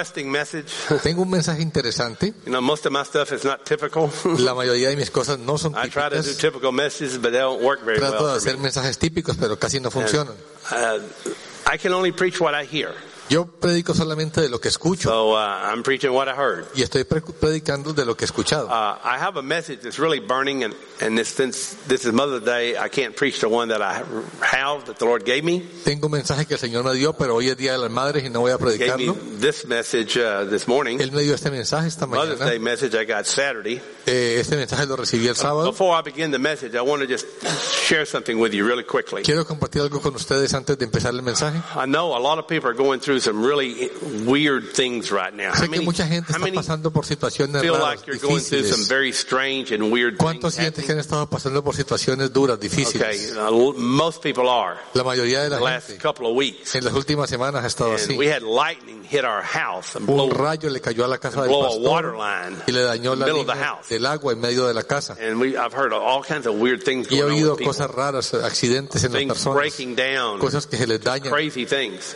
interesting message. Tengo un mensaje interesante. You know, most of my stuff is not typical. La mayoría de mis cosas no son I try to do típicas. typical messages, but they don't work very Trato de well for hacer me. mensajes típicos, pero casi no funcionan. I can only preach what I hear. Yo predico solamente de lo que escucho. So I'm preaching what I heard. Y estoy predicando de lo que he escuchado. I have a message that's really burning, and since this is Mother's Day, I can't preach the one that I have that the Lord gave me. Tengo un mensaje que el Señor me dio, pero hoy es Día de las Madres y no voy a He gave me predicarlo. this message this morning. Él me dio este mensaje esta Mother's mañana. Day message I got Saturday. Este mensaje lo recibí el sábado. Before I begin the message, I want to just share something with you really quickly. Quiero compartir algo con ustedes antes de empezar el mensaje. I know a lot of people are going through some really weird things right now. Sé que mucha gente está pasando por situaciones feel raras, like you're going through some difíciles. very strange and weird ¿Cuántos things sienten que han estado pasando por situaciones duras, difíciles? Okay, most people are. La mayoría de The la last gente couple of weeks. en las últimas semanas ha estado And así. we had lightning hit our house and Un rayo le cayó a la casa del blow a water pastor line y le dañó in la the middle of the línea house. del agua en medio de la casa. And I've heard all kinds of weird things Y he going on oído with people. cosas raras, accidentes en las Things personas, breaking down, cosas que se les dañan. crazy things.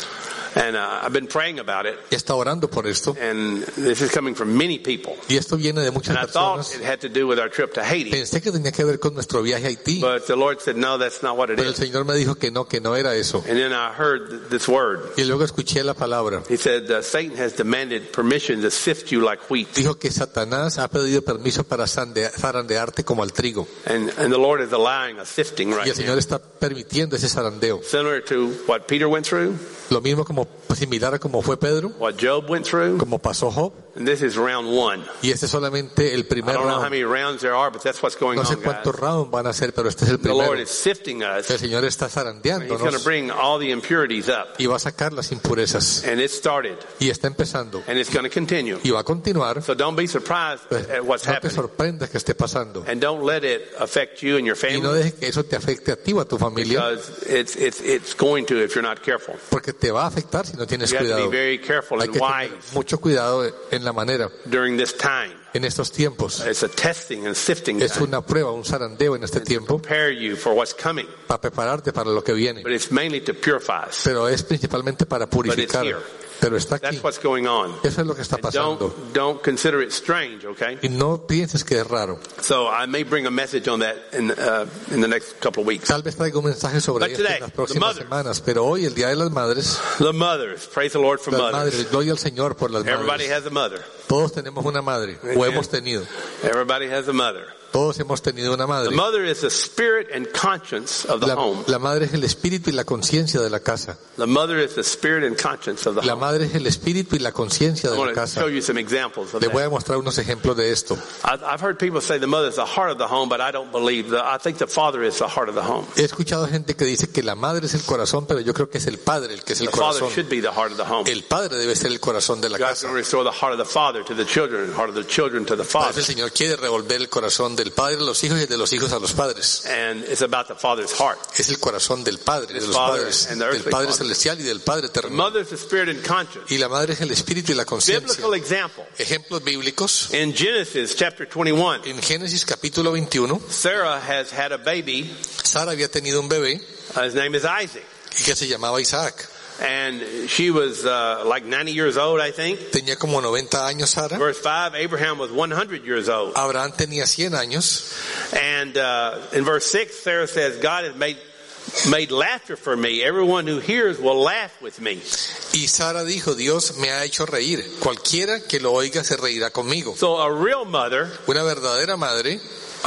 And I've been praying about it, Y está orando por esto. and this is coming from many people. Y esto viene de muchas And I thought personas. it had to do with our trip to Haiti, Pensé que tenía que ver con nuestro viaje a Haití, but the Lord said, no, that's not what it pero el is. Señor me dijo que no era eso. And then I heard this word. Y luego escuché la palabra. He said, Satan has demanded permission to sift you like wheat. Dijo que Satanás ha pedido permiso para zarandearte como al trigo. And the Lord is allowing a sifting Y right el Señor now. está permitiendo ese zarandeo. Similar to what Peter went through, Lo mismo como similar a como fue Pedro, what Job went through, como pasó Job. and this is round one. Y este es solamente el I primer don't know how round. many rounds there are, but that's what's going No sé on, guys. cuántos rounds van a ser, pero este es el The Lord primero. is sifting us. El Señor está He's going to zarandeándonos bring all the impurities up. y va a sacar las impurezas. And it started, Y está empezando. and it's going to continue. Y va a continuar. So don't be surprised Pues, at what's no te happening. sorprendas que esté pasando. And don't let it affect you and your Y no family, dejes que eso te afecte a ti o a tu familia, because it's going to if you're not careful. porque te va a afectar si no tienes You have to be cuidado. very careful Hay and que tener wise mucho cuidado en la manera, during this time. en estos tiempos. It's a testing and sifting Es time. una prueba, un zarandeo en este tiempo Prepare you for what's coming, para prepararte para lo que viene. but it's mainly to purify us. Pero es principalmente para purificar. here. Pero está aquí. That's what's going on. Eso es lo que está And pasando. don't consider it strange, okay? Y no pienses que es raro. So I may bring a message on that in the next couple of weeks. Tal vez traiga un mensaje sobre But esto today, en las the próximas mothers. semanas. Pero hoy, el Día de las Madres, The mothers, praise the Lord for las mothers. madres, gloria al Señor por las Everybody madres. has a mother. Todos tenemos una madre, o Amen. hemos tenido. Everybody has a mother. Todos hemos tenido una The madre. mother is the spirit and conscience of the home. La madre es el espíritu y la conciencia de la casa. The mother is the spirit and conscience of the La home. madre es el espíritu y la conciencia I de la want to casa. show you some examples of Les voy that. a mostrar unos ejemplos de esto. I've heard people say the mother is the heart of the home, but I don't believe that. I think the father is the heart of the home. He escuchado gente que dice que la madre es el corazón, pero yo creo que es el padre el que es el The father corazón. should be the heart of the home. El padre debe ser el corazón de la God's casa. going to restore the heart of the father to the children, the heart of the children to the Por eso father. el Señor quiere revolver el corazón del padre a los hijos y de los hijos a los padres. And it's about the father's heart. Es el corazón del padre, de His los father padres, and the del earthly padre father. celestial y del padre The eterno. mother is the spirit and conscience. Y la madre es el espíritu y la conciencia. Biblical example. Ejemplos bíblicos. In Genesis chapter 21, En Génesis capítulo 21, Sarah has had a baby. Sara había tenido un bebé His name is Isaac. que se llamaba Isaac. And she was like 90 years old, I think. Tenía como 90 años Sara. Verse 5, Abraham was 100 years old. Abraham tenía 100 años. And in verse 6, Sarah says, God has made laughter for me. Everyone who hears will laugh with me. Y Sara dijo, Dios me ha hecho reír. Cualquiera que lo oiga se reirá conmigo. So a real mother Una verdadera madre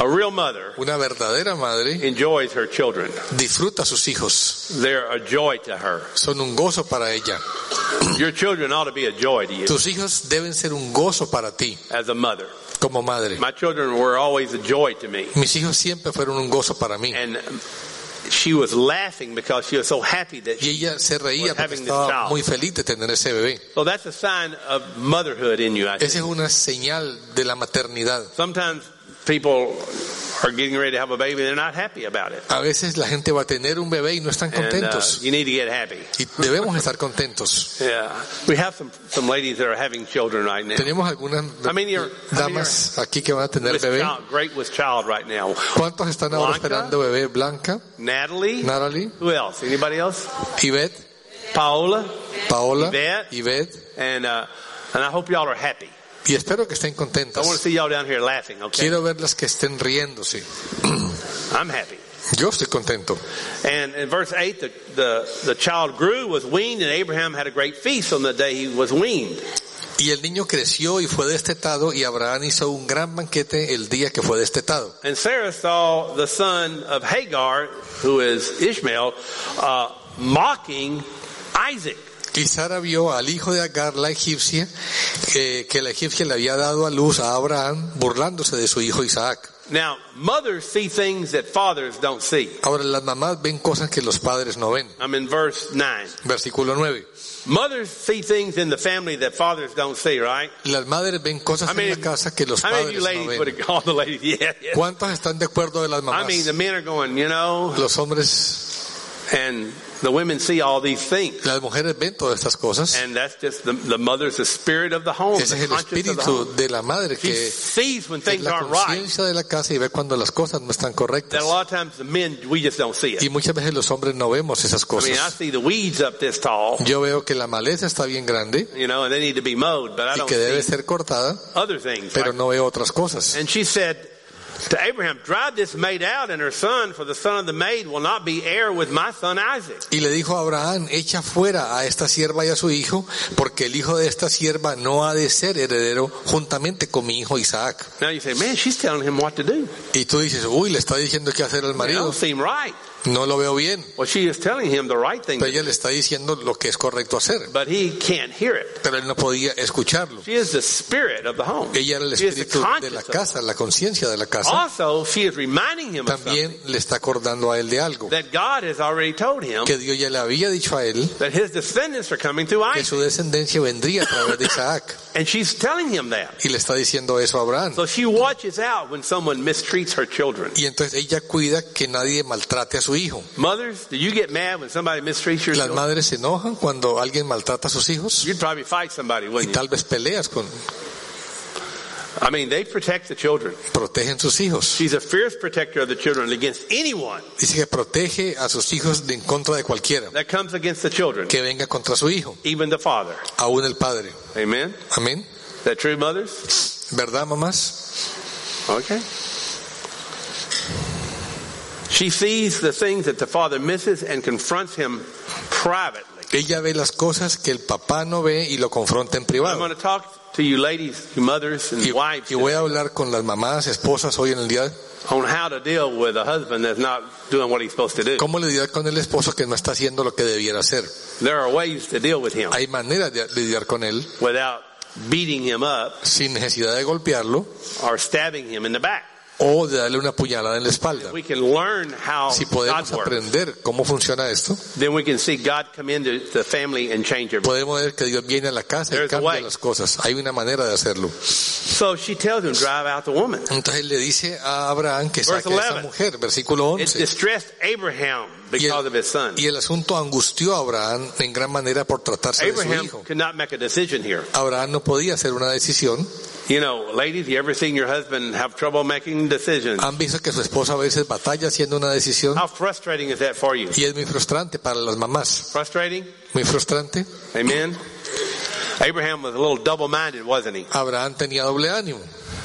enjoys her children. disfruta a sus hijos. They're a joy to her. Son un gozo para ella. Your children ought to be a joy to you Tus hijos deben ser un gozo para ti, as a mother. como madre. My children were always a joy to me. Mis hijos siempre fueron un gozo para mí. And she was laughing because she was so happy that Y ella se reía was porque having this estaba child. muy feliz de tener ese bebé. So that's a sign of motherhood in you, I Esa es think. una señal de la maternidad. Sometimes people are getting ready to have a baby and they're not happy about it. A veces la gente va a tener un bebé y no están And contentos. you need to get happy. Y debemos estar contentos. Yeah. We have some ladies that are having children right now. Tenemos algunas damas aquí que van a tener bebé. Great with child right now. ¿Cuántos están ahora Blanca. esperando bebé? Blanca, Natalie. Natalie, Who else? Anybody else? Yvette, Paola, Paola, Yvette. Yvette, and I hope y'all are happy. y espero que estén I want to contentas. see y'all down here laughing, okay? Quiero verlas que estén riéndose. I'm happy. Yo estoy contento. And in verse 8, the child grew, was weaned, and Abraham had a great feast on the day he was weaned. Y el niño creció y fue destetado, y Abraham hizo un gran banquete el día que fue destetado. And Sarah saw the son of Hagar, who is Ishmael, mocking Isaac. Y Sara vio al hijo de Agar, la egipcia, que la egipcia le había dado a luz a Abraham, burlándose de su hijo Isaac. Now, mothers see things that fathers don't see. Ahora, las mamás ven cosas que los padres no ven. I'm in verse 9. Versículo 9. Mothers see things in the family that fathers don't see, right? Las madres ven cosas en la casa que los How many of you padres ladies no would ven. have called the ladies? Yeah, yeah. ¿Cuántos están de acuerdo de las I mamás? mean, the men are going, you know, Los hombres, and the women see all these things. las mujeres ven todas estas cosas. And that's just the mother's the spirit of the home, Ese es the el conscience of the home. espíritu de la madre She que sees when es things la aren't right. conciencia de la casa y ve cuando las cosas no están That correctas. a lot of times the men, we just don't see Y it. muchas veces los hombres no vemos esas I mean, I cosas. see the weeds up this tall, Yo veo que la maleza está bien grande you know, and they need to be mowed, but I y don't que debe see ser cortada, other things. pero Like- no veo otras cosas. And she said to Abraham, drive this maid out and her son, for the son of the maid will not be heir with my son Isaac. Y le dijo a Abraham, echa fuera a esta sierva y a su hijo, porque el hijo de esta sierva no ha de ser heredero juntamente con mi hijo Isaac. Now you say, man, she's telling him what to do. Y tú dices, uy, le está diciendo qué hacer al It marido. don't seem right. No lo veo bien. Well, she is telling him the right thing, Pero ella le está diciendo lo que es correcto hacer. but he can't hear it. Pero él no podía escucharlo. She is the spirit of the home. Ella era el She is the espíritu de la conscience of casa, la conciencia de la casa. Also, she is reminding him of something También le está acordando a él de algo. that God has already told him Que Dios ya le había dicho a él that his descendants are coming through que Isaac. su descendencia vendría a través de Isaac. And she's telling him that. Y le está diciendo eso a Abraham. So she watches out when someone mistreats her children. Y entonces ella cuida que nadie maltrate a su hijo. Mothers, do you get mad when somebody mistreats your Las children? madres se enojan cuando alguien maltrata a sus hijos You'd probably fight somebody, y wouldn't you? tal vez peleas con, I mean, they protect the children. protegen sus hijos. She's a fierce protector of the children against anyone Dice que protege a sus hijos en contra de cualquiera that comes against the children, que venga contra su hijo, even the father. aún el padre. Amen? Amén. Is that true, mothers? ¿Verdad, mamás? Okay. She sees the things that the father misses and confronts him privately. Ella ve las cosas que el papá no ve y lo confronta en I'm privado. going to talk to you ladies, you mothers and wives Y voy a hablar con las mamás, esposas hoy en el día. on how to deal with a husband that's not doing what he's supposed to do. ¿Cómo lidiar con el esposo que no está haciendo lo que debiera hacer? There are ways to deal with him Hay maneras de lidiar con él without beating him up sin necesidad de golpearlo or stabbing him in the back. o de darle una puñalada en la espalda. We can learn how Si God podemos works. aprender cómo funciona esto, Then we can see God come into the family and change everything. podemos ver que Dios viene a la casa y There's a cambia way. las cosas. Hay una manera de hacerlo. So she tells him, drive out the woman. Entonces le dice a Abraham que Verse saque a esa 11. mujer, versículo It 11. distressed Abraham because of his son. Y el asunto angustió a Abraham en gran manera por tratarse de su Abraham hijo. could not make a decision here. Abraham no podía hacer una decisión. You know, ladies, you ever seen your husband have trouble making decisions? Han visto que su esposa a veces batalla haciendo una decisión How frustrating is that for you? y es muy frustrante para las mamás. Frustrating? Muy frustrante. Amen? Abraham was a little double-minded, wasn't he? Abraham tenía doble ánimo.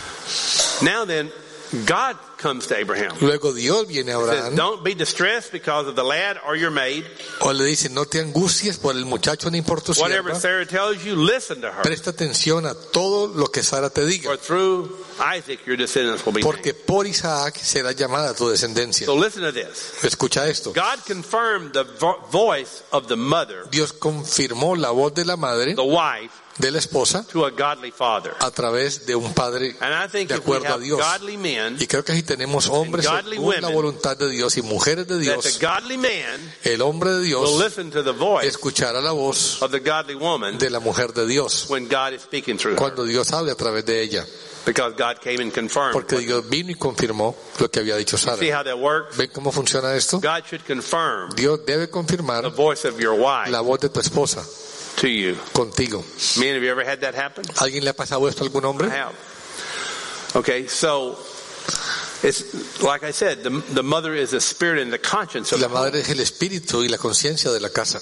Now then, God comes to Abraham. Luego Dios viene a He says, Abraham don't be distressed because of the lad or your maid. o le dice, no te angusties por el muchacho ni por tu Whatever sierva. Sarah tells you, listen to her. Presta atención a todo lo que Sara te diga, For through Isaac your descendants will be porque named. por Isaac será llamada tu descendencia. So listen to this. Escucha esto. God confirmed the voice of the mother, Dios confirmó la voz de la madre, the wife, de la esposa, to a godly father. a través de un padre And I think de if we acuerdo a have Dios. godly men, Y creo que si tenemos hombres And godly según la women, voluntad de Dios y mujeres de that the Dios, godly man el hombre de will Dios listen to the voice escuchará la voz of the godly woman de la mujer de Dios when God is speaking through her. cuando Dios hable a través de ella, Because God came and confirmed. porque Dios vino y confirmó lo que había dicho Sara. See how that works? ¿Ven cómo funciona esto? God should confirm Dios debe confirmar the voice of your wife la voz de tu esposa to you. contigo. Men, have you ever had that happen? ¿Alguien le ha pasado esto a algún I hombre? have. Okay, so It's like I said, the mother is the spirit and the conscience of La the home. madre es el espíritu y la conciencia de la casa.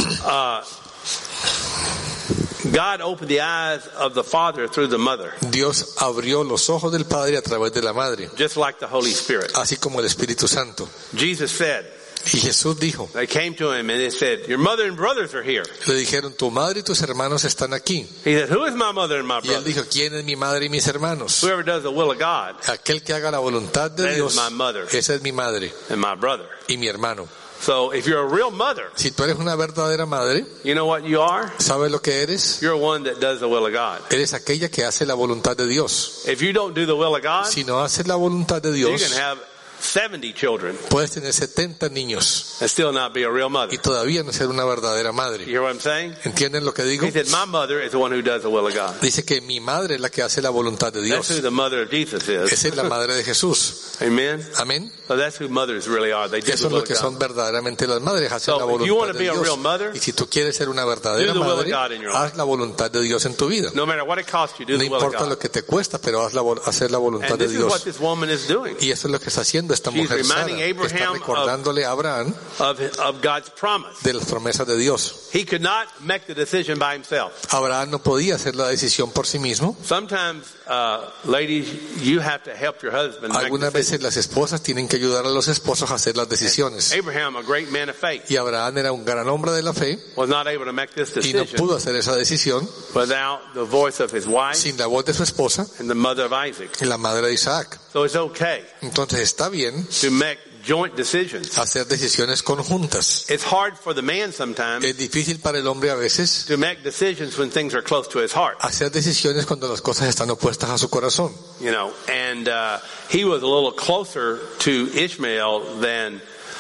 God opened the eyes of the father through the mother, Dios abrió los ojos del Padre a través de la madre, just like the Holy Spirit. así como el Espíritu Santo. Jesus said, Y Jesús dijo, they came to him and they said, your mother and brothers are here. le dijeron, tu madre y tus hermanos están aquí. He said, who is my mother and my Y él brother? dijo, ¿quién es mi madre y mis hermanos? Whoever does the will of God, Aquel que haga la voluntad de that is Dios, my mother esa es mi madre and my brother. y mi hermano. So if you're a real mother, Si tú eres una verdadera madre, you know what you are? ¿sabes lo que eres? You're one that does the will of God. Eres aquella que hace la voluntad de Dios. If you don't do the will of God, Si no haces la voluntad de you Dios, can have 70 children puedes tener 70 niños and still not be a real mother. y todavía no ser una verdadera You madre. hear what I'm saying? ¿Entienden lo que digo? He said, my mother is the one who does the will of God. Dice que mi madre es la que hace la voluntad de That's who Dios. the mother of Jesus is. Esa es la madre de Jesús. Amen? Amén. So that's who mothers really are. They do Eso the es will lo of que God. son verdaderamente las madres, hacen So, la if you want voluntad to de be a real Dios. mother, Y si tú quieres ser una verdadera do the will of madre, God in your life. haz la voluntad de Dios en tu vida. No matter what it costs you, do No the will of importa God. lo que te cuesta, pero hacer la voluntad And de this is what Dios. this woman is doing, Y eso es lo que está haciendo esta She's mujer Sara, reminding que está Abraham recordándole a Abraham of God's promise. de las promesas de Dios. He could not make the decision by himself. Abraham no podía hacer la decisión por sí mismo. Sometimes, ladies, you have to help your husband make Algunas decisions. veces las esposas tienen que ayudar a los esposos a hacer las decisiones. Abraham, a great man of faith, Y Abraham era un gran hombre de la fe was not able to make this y no decision pudo hacer esa decisión without the voice of his wife sin la voz de su esposa, and the mother of Isaac. la madre de Isaac. So it's okay Entonces está bien to make joint decisions. hacer decisiones conjuntas. It's hard for the man sometimes Es difícil para el hombre a veces to make decisions when things are close to his heart, hacer decisiones cuando las cosas están opuestas a su corazón. you know, and he was a little closer to Ishmael than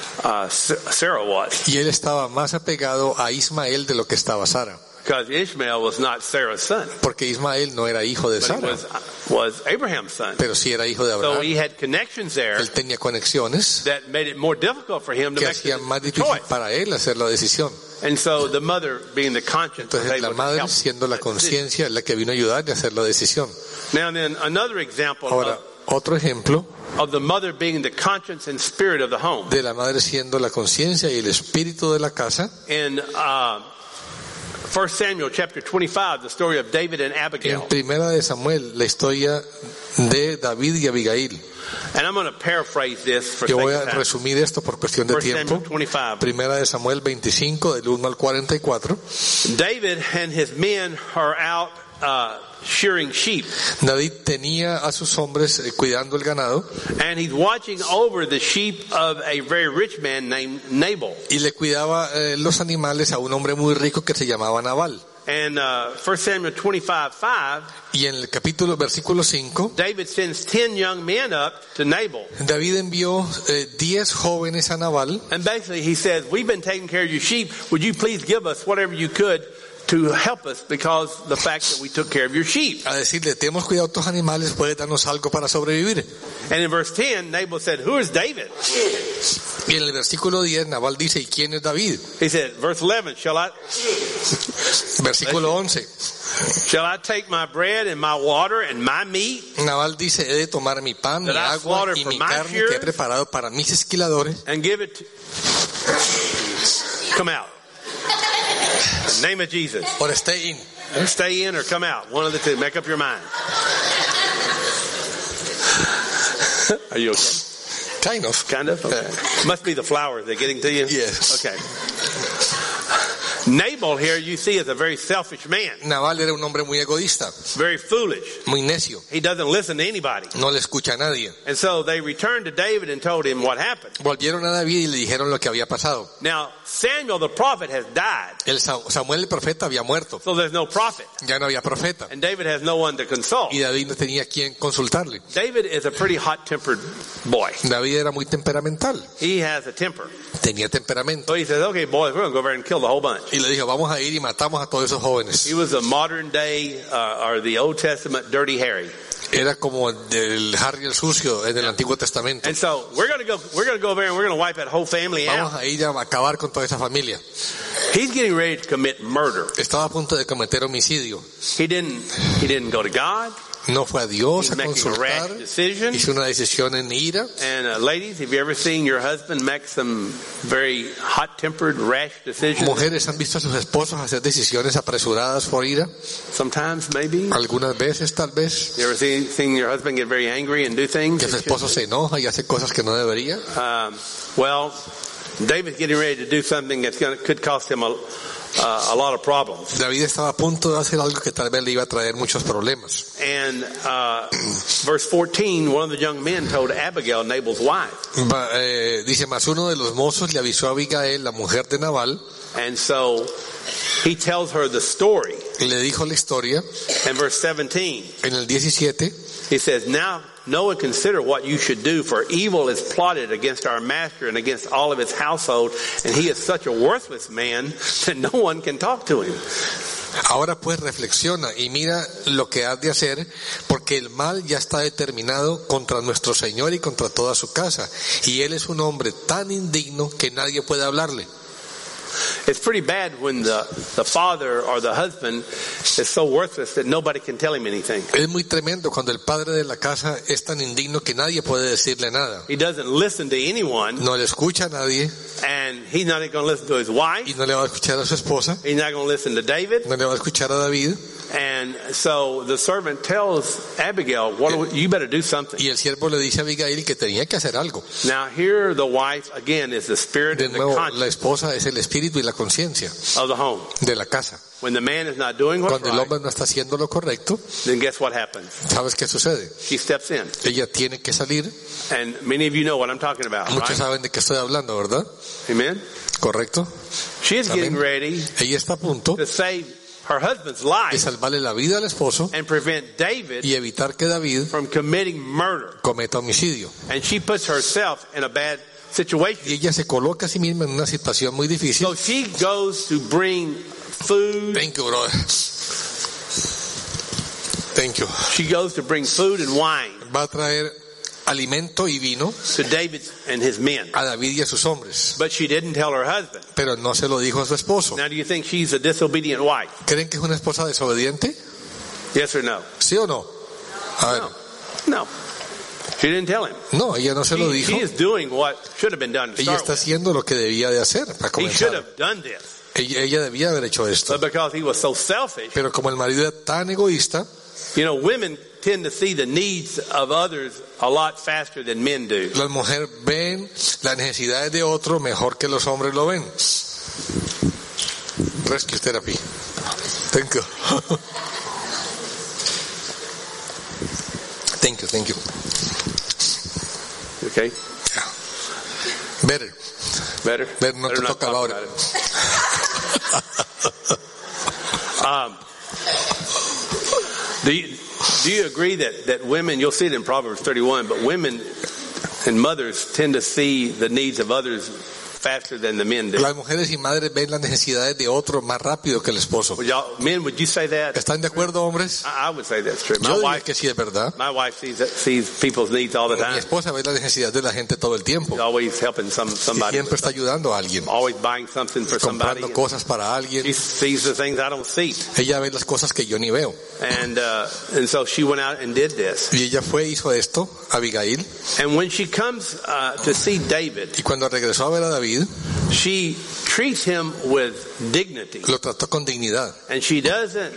Sarah was, Y él estaba más apegado a Ismael de lo que estaba Sara, because Ishmael was not Sarah's son, porque Ismael no era hijo de but he Sara, was Abraham's son. pero sí era hijo de So Abraham. he had connections there Él tenía conexiones that made it more difficult for him to que make hacían más the difícil choice. para él hacer la decisión. And so the mother, being the conscience, was Entonces la able to madre, help siendo la that decision. conciencia, es la que vino a ayudarle a hacer la decisión. Now then, another example Ahora, otro ejemplo of the mother being the conscience and spirit of the home. de la madre siendo la conciencia y el espíritu de la casa. In 1 Samuel chapter 25, the story of David and En Abigail. Primera de Samuel, la historia de David y Abigail. And I'm going to paraphrase this for Yo voy sake a of time. resumir esto por cuestión de 1 tiempo. Samuel 25. Primera de Samuel 25, del 1 al 44. David and his men are out shearing sheep, David tenía a sus hombres cuidando el ganado and he's watching over the sheep of a very rich man named Nabal. y le cuidaba los animales a un hombre muy rico que se llamaba Nabal. And 1 Samuel 25:5, Y en el versículo 5, David sends 10 young men up to Nabal. David envió 10 jóvenes a Nabal And basically he says, we've been taking care of your sheep. Would you please give us whatever you could to help us because the fact that we took care of your sheep? a decirle, te hemos cuidado tus animales, puedes darnos algo para sobrevivir. And in verse 10, Nabal said, who is David? Y en el versículo 10, Nabal dice, ¿y quién es David? He said, verse 11, shall Versículo 11, I take my bread and my water and my meat Nabal dice, he de tomar mi pan, mi That I agua slaughtered y for mi my carne que he shearers? preparado para mis esquiladores and give it to... Come out. In the name of Jesus. or stay in. Stay in or come out. One of the two. Make up your mind. Are you okay? Kind of. Kind of? Okay. Must be the flowers. They're getting to you? Yes. Okay. Nabal here you see is a very selfish man. Nabal era un hombre muy egoísta, Very foolish. muy necio, He doesn't listen to anybody. no le escucha a nadie. And so they returned to David and told him what happened. Volvieron a David y le dijeron lo que había pasado. Now, Samuel the prophet has died. Samuel el profeta había muerto, So there's no prophet. ya no había profeta. And David has no one to consult. Y David no tenía quien consultarle. David is a pretty hot-tempered boy. David era muy temperamental, He has a temper. tenía temperamento. So he says, okay, boys, we're going to go over and kill the whole bunch. Y le dijo, vamos a ir y matamos a todos esos jóvenes. He was a modern day, or the Old Testament Dirty Harry. Era como del Harry el sucio en el Antiguo Testamento. And so we're going to go over there and we're going to wipe that whole family Vamos out. a ir a acabar con toda esa familia. He's getting ready to commit murder. Estaba a punto de cometer homicidio. He didn't go to God. No fue a Dios He's a making a consultar. rash decision. Hizo una decisión en ira. And ladies, have you ever seen your husband make some very hot-tempered, rash decisions? Mujeres han visto a sus esposos hacer decisiones apresuradas por ira. Sometimes, maybe. Algunas veces, tal vez. You ever seen your husband get very angry and do things? Que su esposo se enoja y hace cosas que no debería. Well, David's getting ready to do something that could cost him a lot of problems. David estaba a punto de hacer algo que tal vez le iba a traer muchos problemas. And verse 14, one of the young men told Abigail, Nabal's wife. Dice, más uno de los mozos le avisó a Abigail, la mujer de Nabal. And so he tells her the story. Le dijo la historia. In verse 17, en el 17, he says, now know and consider what you should do, for evil is plotted against our master and against all of his household, and he is such a worthless man that no one can talk to him. Ahora pues reflexiona y mira lo que has de hacer, porque el mal ya está determinado contra nuestro Señor y contra toda su casa, y él es un hombre tan indigno que nadie puede hablarle. It's pretty bad when the father or the husband is so worthless that nobody can tell him anything. Es muy tremendo cuando el padre de la casa es tan indigno que nadie puede decirle nada. He doesn't listen to anyone. No le escucha a nadie. And he's not going to listen to his wife. Y no le va a escuchar a su esposa. He's not going to listen to David. No le va a escuchar a David. And so the servant tells Abigail, you better do something. Y el siervo le dice a Abigail que tenía que hacer algo. Now here the wife again is the spirit and the conscience. La esposa es el espíritu y la conciencia of the home. De la casa. When the man is not doing what's Cuando el hombre no está haciendo lo correcto, then guess what happens? ¿Sabes qué sucede? She steps in. Ella tiene que salir. And many of you know what I'm talking about, Muchos right? saben de qué estoy hablando, ¿verdad? Amen. Correcto. She is getting ready. Ella está a punto to save her husband's life de salvarle la vida al esposo and prevent David y evitar que David from committing murder. Cometa homicidio. And she puts herself in a bad situation. Y ella se coloca a sí misma en una situación muy difícil. So she goes to bring food. Thank you, brother. Thank you. She goes to bring food and wine. Va a traer alimento y vino to David and his men. A David y a sus hombres. But she didn't tell her husband. Pero no se lo dijo a su esposo. Now do you think she's a disobedient wife? ¿Creen que es una esposa desobediente? Yes or no? ¿Sí o no? A ver. No. She didn't tell him. No, ella no se lo dijo. She is doing what should have been done to ella start está haciendo lo que debía de hacer para comenzar. He should have done this. Ella debía haber hecho esto. But because he was so selfish. Pero como el marido era tan egoísta. You know, women tend to see the needs of others a lot faster than men do. Las mujeres ven las necesidades de otro mejor que los hombres lo ven. Rescue therapy. Thank you. Thank you. Okay. Yeah. Better. No te toca ahora. Do you agree that women, you'll see it in Proverbs 31, but women and mothers tend to see the needs of others faster than the men do? Las mujeres y madres ven las necesidades de otro más rápido que el esposo. Men, would you say that? ¿Están de acuerdo, hombres? I would say that's true. Yo diría que sí, es verdad. My wife sees people's needs all the time. Mi esposa ve las necesidades de la gente todo el tiempo. She's always helping somebody. Siempre está ayudando a alguien. Always buying something for somebody. Comprando cosas para alguien. She sees the things I don't see. Ella ve las cosas que yo ni veo. And so she went out and did this. Y ella hizo esto, Abigail. And when she comes to see David, y cuando regresó a ver a David, she treats him with dignity. Lo trató con dignidad. And she doesn't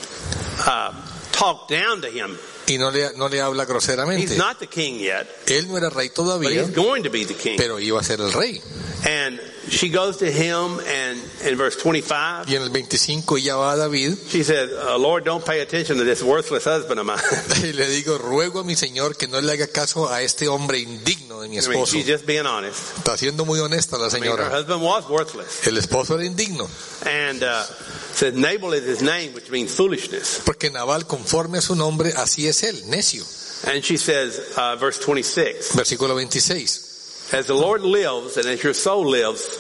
talk down to him. Y no le habla groseramente. He's not the king yet. Él no era rey todavía. But he's going to be the king. Pero iba a ser el rey. And she goes to him, and in verse 25, y en el 25 ella va a David. She said, Lord, don't pay attention to this worthless husband of mine. Y le digo, ruego a mi Señor que no le haga caso a este hombre indigno de mi esposo. She's just being honest. Está siendo muy honesta la señora. Her husband was worthless. El esposo era indigno. And said Nabal is his name, which means foolishness. Porque Nabal, conforme a su nombre, así es él, necio. And she says, verse 26. Versículo 26. As the Lord lives and as your soul lives,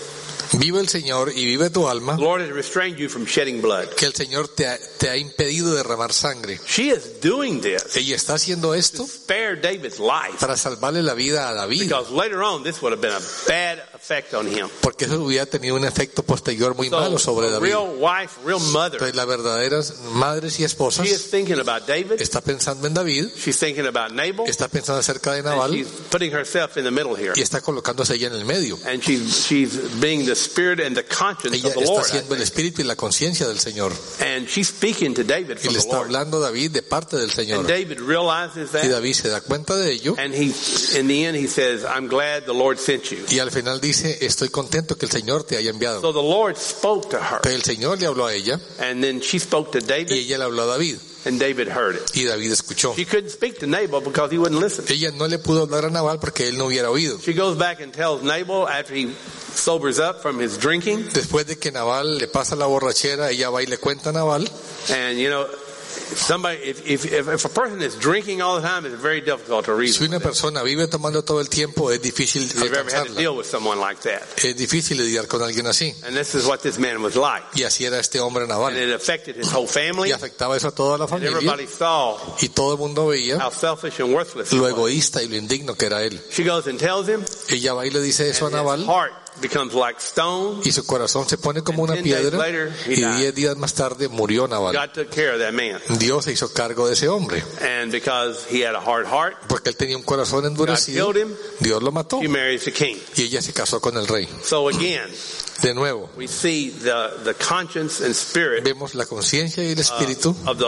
Vive el Señor y vive tu alma, The Lord has restrained you from shedding blood. que el Señor te ha impedido derramar sangre. She is doing this Ella está haciendo to esto spare David's life, para salvarle la vida a David, because later on this would have been a bad effect on him. porque eso hubiera tenido un efecto posterior muy malo So sobre a David. real wife, real mother, Entonces las verdaderas madres y she is esposas thinking about David, está pensando en David, she's thinking about Nabal, está pensando acerca de and Nabal she's putting herself in the middle here. y está colocándose ella en el medio. And she's being the spirit and the conscience Ella of the está Lord. I siendo el think. espíritu y la conciencia del Señor. And she's speaking to David Y from le the está Lord. hablando a David de parte del Señor. And David realizes Y that. David se da cuenta de ello. And in the end, he says, I'm glad the Lord sent you. Y al final dice, estoy contento que el Señor te haya enviado. So the Lord spoke to her. Pero el Señor le habló a ella And then she spoke to y David, ella le habló a David. and David heard it. Y David escuchó. She couldn't speak to Nabal because he wouldn't listen. Ella no le pudo hablar a Nabal porque él no hubiera oído. She goes back and tells Nabal after he sobers up from his drinking. Después de que Nabal le pasa la borrachera, ella va y le cuenta a Nabal. And you know, somebody, if a person is drinking all the time, it's very difficult to Si reason una with them. persona vive tomando todo el tiempo, es difícil If you've ever had to alcanzarla. deal with someone like that. Es difícil lidiar con alguien así. And this is what this man was like. Y así era este hombre And Nabal. it affected his whole family. Y afectaba eso a toda la And familia. everybody saw Y todo el mundo veía how selfish and worthless he lo was. egoísta y lo indigno que era él. She goes and tells him, Ella va y le dice eso a and his Nabal. heart becomes like stone. Y su corazón se pone como And una 10 days piedra. later, he Y died. 10 días más tarde murió Nabal. God took care of that man. Dios se hizo cargo de ese hombre. And because he had a hard heart, Porque él tenía un corazón God endurecido. killed him. Dios lo mató. He marries the king. Y ella se casó con el rey. So again, De nuevo, we see the conscience and spirit vemos la conciencia y el espíritu of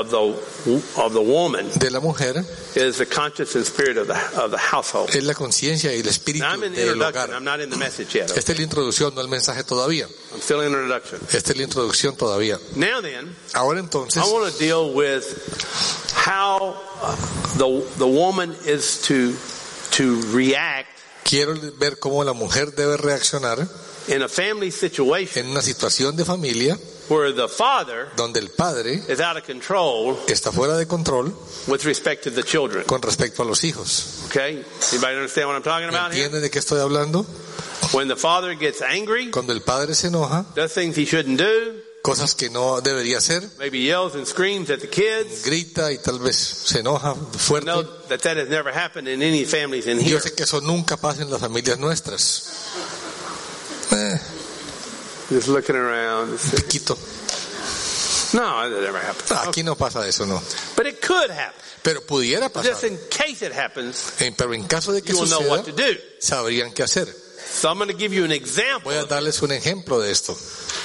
the woman de la mujer. is the conscience and spirit of the household. Es la conciencia y el espíritu Now I'm in the del introduction. hogar. I'm not in the message yet. Esta es la introducción, no el mensaje todavía. I'm still in the introduction. Esta es la introducción todavía. Now then, Ahora entonces, I want to deal with how the woman is to react quiero ver cómo la mujer debe reaccionar in a family situation en una situación de familia where the father donde el padre is out of control está fuera de control with respect to the children. con respecto a los hijos. Okay? Anybody understand what I'm talking about here? ¿Entiende de qué estoy hablando? When the father gets angry, Cuando el padre se enoja, does things he shouldn't do, cosas que no debería hacer, maybe yells and screams at the kids. grita y tal vez se enoja I fuerte. know that has never happened in any families in Yo here. sé que eso nunca pasa en las familias nuestras. Just looking around. Poquito. No, that never happened. No, aquí no pasa eso, no. But it could happen. Pero pudiera pasar. Just in case it happens, Pero en caso de que you will know suceda, what to do. sabrían qué hacer. So I'm going to give you an example. Voy a darles un ejemplo de esto.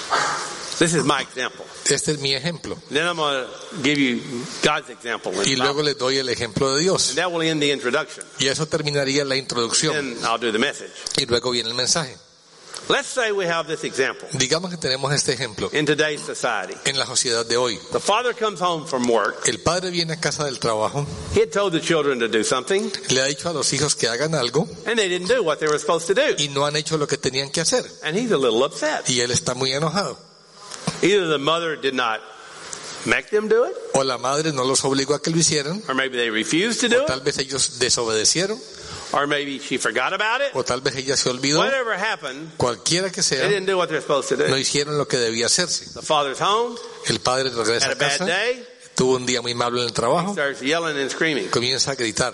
This is my example. Este es mi ejemplo. Then I'm going to give you God's example. Y luego les doy el ejemplo de Dios. And that will end the introduction. Y eso terminaría la introducción. Then I'll do the message. Y luego viene el mensaje. Let's say we have this example Digamos que tenemos este ejemplo in today's society. en la sociedad de hoy. The father comes home from work. El padre viene a casa del trabajo, He had told the children to do something, le ha dicho a los hijos que hagan algo and they didn't do what they were supposed to do. y no han hecho lo que tenían que hacer. And he's a little upset. Y él está muy enojado. Either the mother did not make them do it, O la madre no los obligó a que lo hicieran, or maybe they refused to do tal it, vez ellos desobedecieron, or maybe she forgot about it. o tal vez ella se olvidó. Whatever happened, Cualquiera que they sea, didn't do what they're supposed to no do. hicieron lo que debía hacerse. The father's home, El padre regresa had a a bad casa, day, tuvo un día muy malo en el he trabajo, starts yelling and screaming comienza a gritar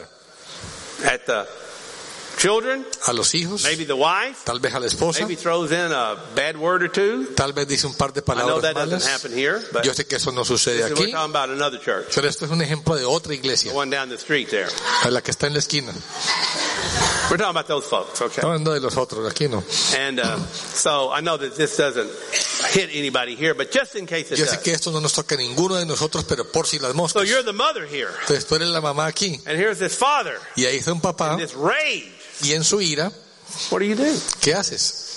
at the children, a los hijos, maybe the wife, tal vez a la esposa, maybe throws in a bad word or two. tal vez dice un par de I know palabras that doesn't malas. happen here, but Yo sé que eso no sucede we're aquí, talking about another church, pero esto es un ejemplo de otra the iglesia, one down the street there. a la que está en la esquina. We're talking about those folks, okay? Hablando de los otros, aquí no. And so I know that this doesn't hit anybody here, but just in case it Yo sé does. que esto no nos toca a ninguno de nosotros, pero por si las So moscas. you're the mother here, Entonces tú eres la mamá aquí, and here's this father, y ahí está un papá, this rage. y en su ira, What do you do? ¿qué haces?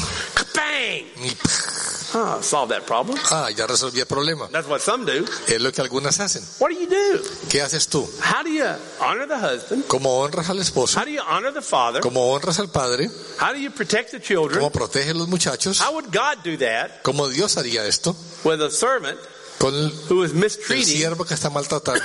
Bang! Y, Solve that problem. ya resolví el problema. That's what some do. Es lo que algunas hacen. What do you do? ¿Qué haces tú? How do you honor the husband? ¿Cómo honras al esposo? How do you honor the father? ¿Cómo honras al padre? How do you protect the children? ¿Cómo proteges a los muchachos? How would God do that ¿Cómo Dios haría esto? with a servant Con el who is el mistreating siervo que está maltratando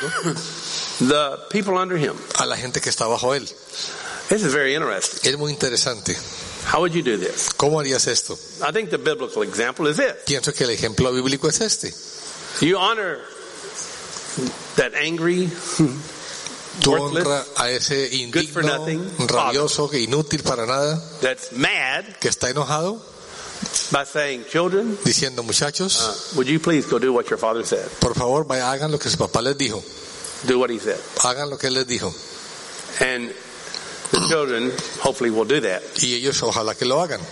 the people under him? a la gente que está bajo él. This is very interesting. Es muy interesante. How would you do this? ¿Cómo harías esto? I think the biblical example is this. Pienso que el ejemplo bíblico es este. You honor that angry, Tú worthless, honras a ese good for indigno, nothing, rabioso, inútil para nada, that's mad, que está enojado, by saying, children, diciendo, muchachos, would you please go do what your father said? por favor, hagan lo que su papá les dijo. Do what he said. Hagan lo que él les dijo. And the children hopefully will do that. Y ellos ojalá que lo hagan.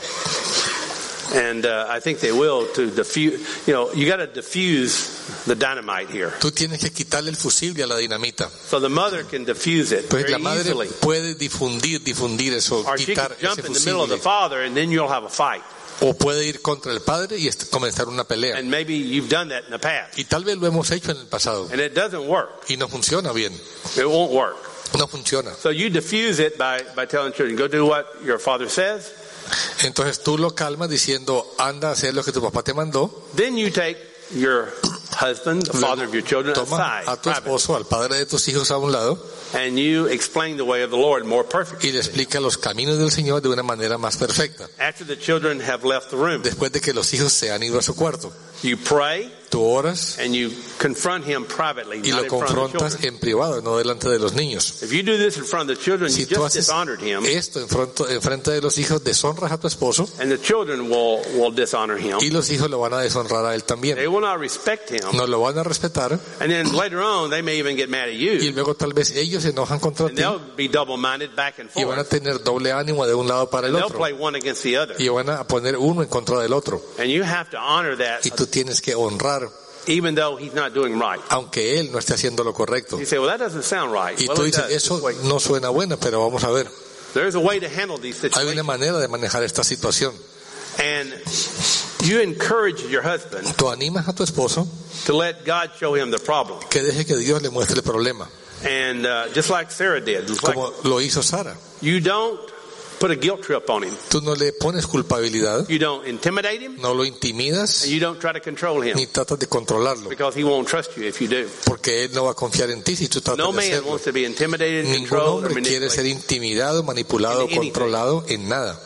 And I think they will to diffuse, you got to diffuse the dynamite here. Tú tienes que quitarle el fusible a la dinamita. So the mother can diffuse it Pues very la madre easily. puede difundir eso, Or she can quitar jump ese in the middle of the fusible. father and then you'll have a fight. O puede ir contra el padre y comenzar una pelea. And maybe you've done that in the past. Y tal vez lo hemos hecho en el pasado. And it doesn't work. Y no funciona bien. It won't work. No funciona. So you diffuse it by telling children, go do what your father says. Entonces tú lo calmas diciendo, anda a hacer lo que tu papá te mandó. Then you take your husband, the father of your children, Toma aside, a tu private, esposo, al padre de tus hijos a un lado and you explain the way of the Lord more perfectly. y le explica los caminos del Señor de una manera más perfecta. After the children have left the room, Después de que los hijos se han ido a su cuarto, you pray tú oras and you confront him privately, y not lo in front of the confrontas children. en privado, no delante de los niños. If you do this in front of the children, Si you tú just haces dishonored him, esto en frente de los hijos, deshonras a tu esposo and the children will dishonor him. y los hijos lo van a deshonrar a él también. They will not respect him, No lo van a respetar and then later on they may even get mad at y you, luego tal vez ellos se enojan contra and ti they'll be double-minded back and y van a forth, tener doble ánimo de un lado para el and they'll otro play one against the other, y van a poner uno en contra del otro. and you have to honor that, Y tú tienes que honrar even though he's not doing right. aunque él no esté haciendo lo correcto. You say, well, that doesn't sound right. Y Well, tú it dices, does. eso This way. no suena bueno, pero vamos a ver. There's a way to handle these Hay una situations, manera de manejar esta situación. and you encourage your husband Tú animas a tu esposo to let God show him the problem, que deje que Dios le muestre el problema, and just like Sarah did, just like como lo hizo Sara. you don't put a guilt trip on him, Tú no le pones culpabilidad, you don't intimidate him, no lo intimidas, and you don't try to control him, ni tratas de controlarlo, because he won't trust you if you do. porque él no va a confiar en ti si tú tratas No de man hacerlo. wants to be intimidated, Ningún controlled, or hombre quiere ser manipulated. intimidado, manipulado, In anything. controlado en nada.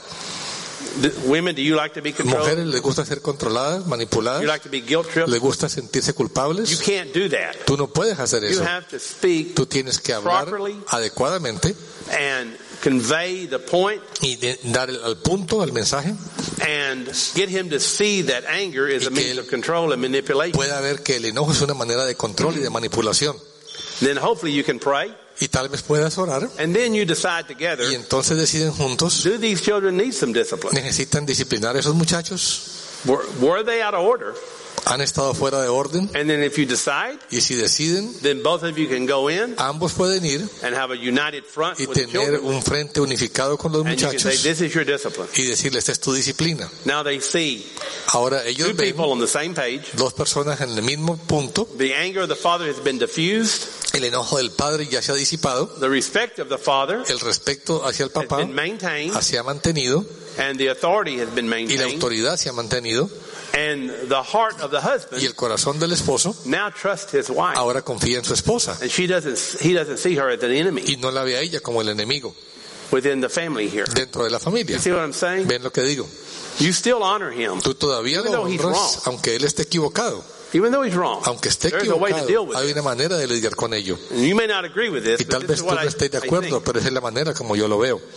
Women, do you like to be controlled? Mujeres les gusta ser controladas, manipuladas, You like to be guilt tripped? les gusta sentirse You culpables. can't do that. Tú no puedes hacer You eso. have to speak Tú tienes que hablar properly adecuadamente and convey the point y dar al punto, al mensaje. and get him to see that anger is Y a que means él of control and manipulation. Pueda ver que el enojo es una manera de control y de manipulación. Then hopefully you can pray, Y tal vez puedas orar and then you decide together, y entonces deciden juntos, do these children need some discipline? necesitan disciplinar a esos muchachos, Were they out of order? han estado fuera de orden, And then if you decide, y si deciden, then both of you can go in ambos pueden ir and have a united front y with the tener children, un frente unificado con los and you can say, muchachos this is your discipline. y decirles, esta es tu disciplina. Now they see Ahora two ellos ven people on the same page. dos personas en el mismo punto, The anger of the father has been diffused. el enojo del padre ya se ha disipado, The respect of the father el respeto hacia el has papá been maintained, se ha mantenido and the authority has been y la maintained, autoridad se ha mantenido and the heart of the y husband el corazón del esposo now trusts his wife, ahora confía en su esposa and he doesn't see her as an enemy y no la ve a ella como el enemigo within the family here. dentro de la familia. You see what I'm saying? ¿Ven lo que digo? You still honor him, Tú todavía Even lo though he's honras wrong. aunque él esté equivocado. even though he's wrong. Aunque esté There's a way to deal equivocado, with hay it. una manera de lidiar con ello. And you may not agree with this, Y tal but vez this is tú what no estés de I acuerdo, think. pero esa es la manera como yo lo veo.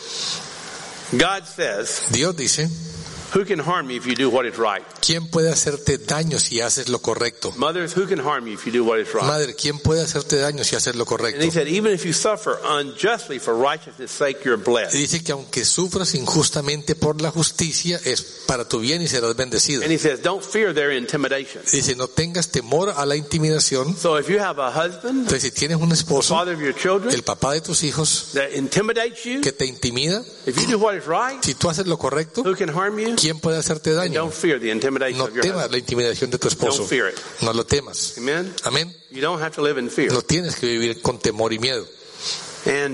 God says, Dios dice, who can harm you if you do what is right? ¿quién puede hacerte daño si haces lo correcto? Mothers, who can harm you if you do what is right? Madre, ¿quién puede hacerte daño si haces lo And correcto? he said, even if you suffer unjustly for righteousness' sake, you're Y blessed. dice que aunque sufras injustamente por la justicia, es para tu bien y serás bendecido. And he says, don't fear their intimidation. Dice, no tengas temor a la intimidación. So if you have a husband, Entonces, si tienes un esposo, father of your children, el papá de tus hijos, that intimidates you, que te intimida, if you do what is right, si tú haces lo correcto, who can harm you? ¿quién puede hacerte daño? Don't fear the intimidation No of your temas husband. la intimidación de tu esposo. Don't fear it. No lo temas. Amen? Amén. You don't have to live in fear. No tienes que vivir con temor y miedo. And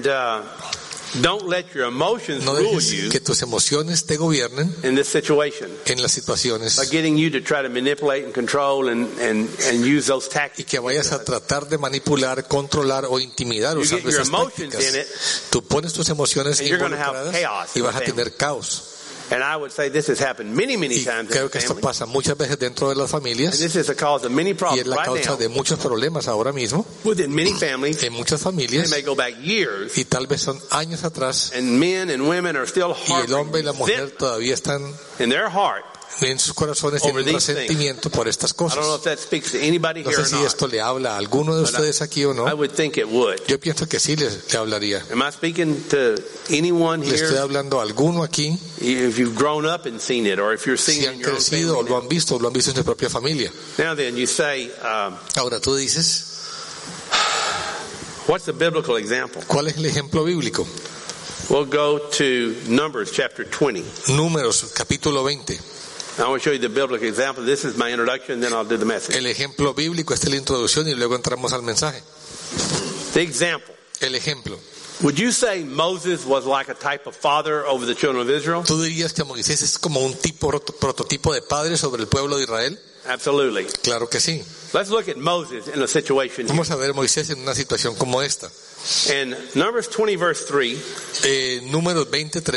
don't let your emotions No rule dejes you que tus emociones te gobiernen in this situation en las situaciones by getting you to try to manipulate and control and use those y tactics. que vayas a tratar de manipular, controlar o intimidar You usando get your esas emotions tácticas. in it, Tú pones tus emociones and you're going to have involucradas chaos y in vas the a tener caos. And I would say this has happened many Y times in creo the que esto family. pasa muchas veces dentro de las And familias this is the cause of many y es problems la right causa now. de muchos problemas ahora mismo Within many families, en muchas they familias, may go back years, y tal vez son años atrás, and men and women are still y el hombre y la mujer harboring todavía están in their heart. en sus corazones, Over tienen un these things. resentimiento por estas I don't know cosas. if that speaks to anybody No here sé or si not. esto le habla a alguno de ustedes aquí o I no. would think it would. Yo pienso que sí le hablaría. Am I speaking to anyone Le estoy here? hablando a alguno aquí, If you've grown up and seen it, or if you're seeing si it han in your own crecido o family. lo han visto en su propia familia. Now then, you say, Ahora tú dices, what's the biblical example? ¿cuál es el ejemplo bíblico? We'll go to Numbers chapter 20. Números, capítulo 20. I want to show you the biblical example. This is my introduction, then I'll do the message. El ejemplo bíblico, esta es la introducción y luego entramos al mensaje. The example. El ejemplo. Would you say Moses was like a type of father over the children of Israel? ¿Tú dirías que Moisés es como un tipo prototipo de padre sobre el pueblo de Israel? Absolutely. Claro que sí. Let's look at Moses in a situation here. Vamos a ver Moisés en una situación como esta. In Numbers 20 verse 3, Números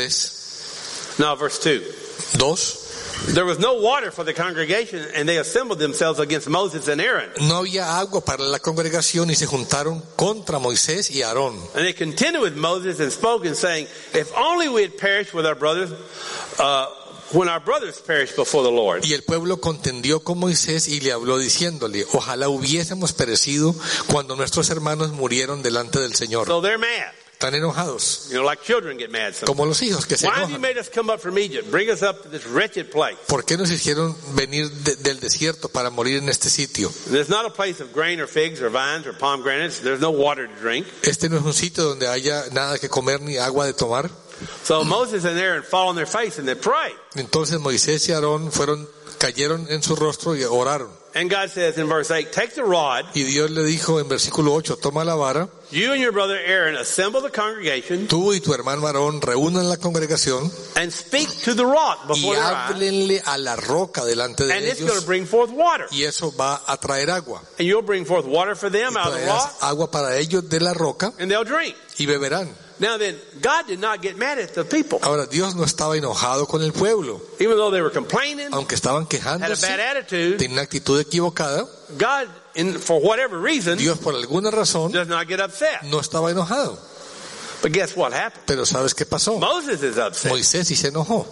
23, no, verse 2. 2. There was no water for the congregation, and they assembled themselves against Moses and Aaron. No había agua para la congregación y se juntaron contra Moisés y Aarón. And they contended with Moses and spoke and saying, if only we had perished with our brothers, when our brothers perished before the Lord. Y el pueblo contendió con Moisés y le habló diciéndole, ojalá hubiésemos perecido cuando nuestros hermanos murieron delante del Señor. So they're mad. Están enojados, You know, like children get mad sometimes. como los hijos que se Why have you enojan. made us come up from Egypt? Bring us up to this wretched place. ¿Por qué nos hicieron venir del desierto para morir en este sitio? There's not a place of grain or figs or vines or pomegranates. There's no water to drink. Este no es un sitio donde haya nada que comer ni agua de tomar. So Moses and Aaron fall on their face and they pray. Entonces Moisés y Aarón cayeron en su rostro y oraron. And God says in verse 8, take the rod, Y Dios le dijo en versículo 8, toma la vara, you and your brother Aaron assemble the congregation tú y tu hermano Aarón reúnan la congregación and speak to the rock y before their eyes, háblenle a la roca delante de and it's going ellos to bring forth water. y eso va a traer agua. And you'll bring forth water for them Y out of the traerás rock, agua para ellos de la roca and they'll drink. y beberán. Now then, God did not get mad at the people. Ahora Dios no estaba enojado con el pueblo, Even though they were complaining, aunque estaban had a quejándose, bad attitude, tenían una actitud equivocada. God, for whatever reason, Dios por alguna razón does not get upset. no estaba enojado. But guess what happened? Pero ¿sabes qué pasó? Moses is upset. Moisés sí se enojó.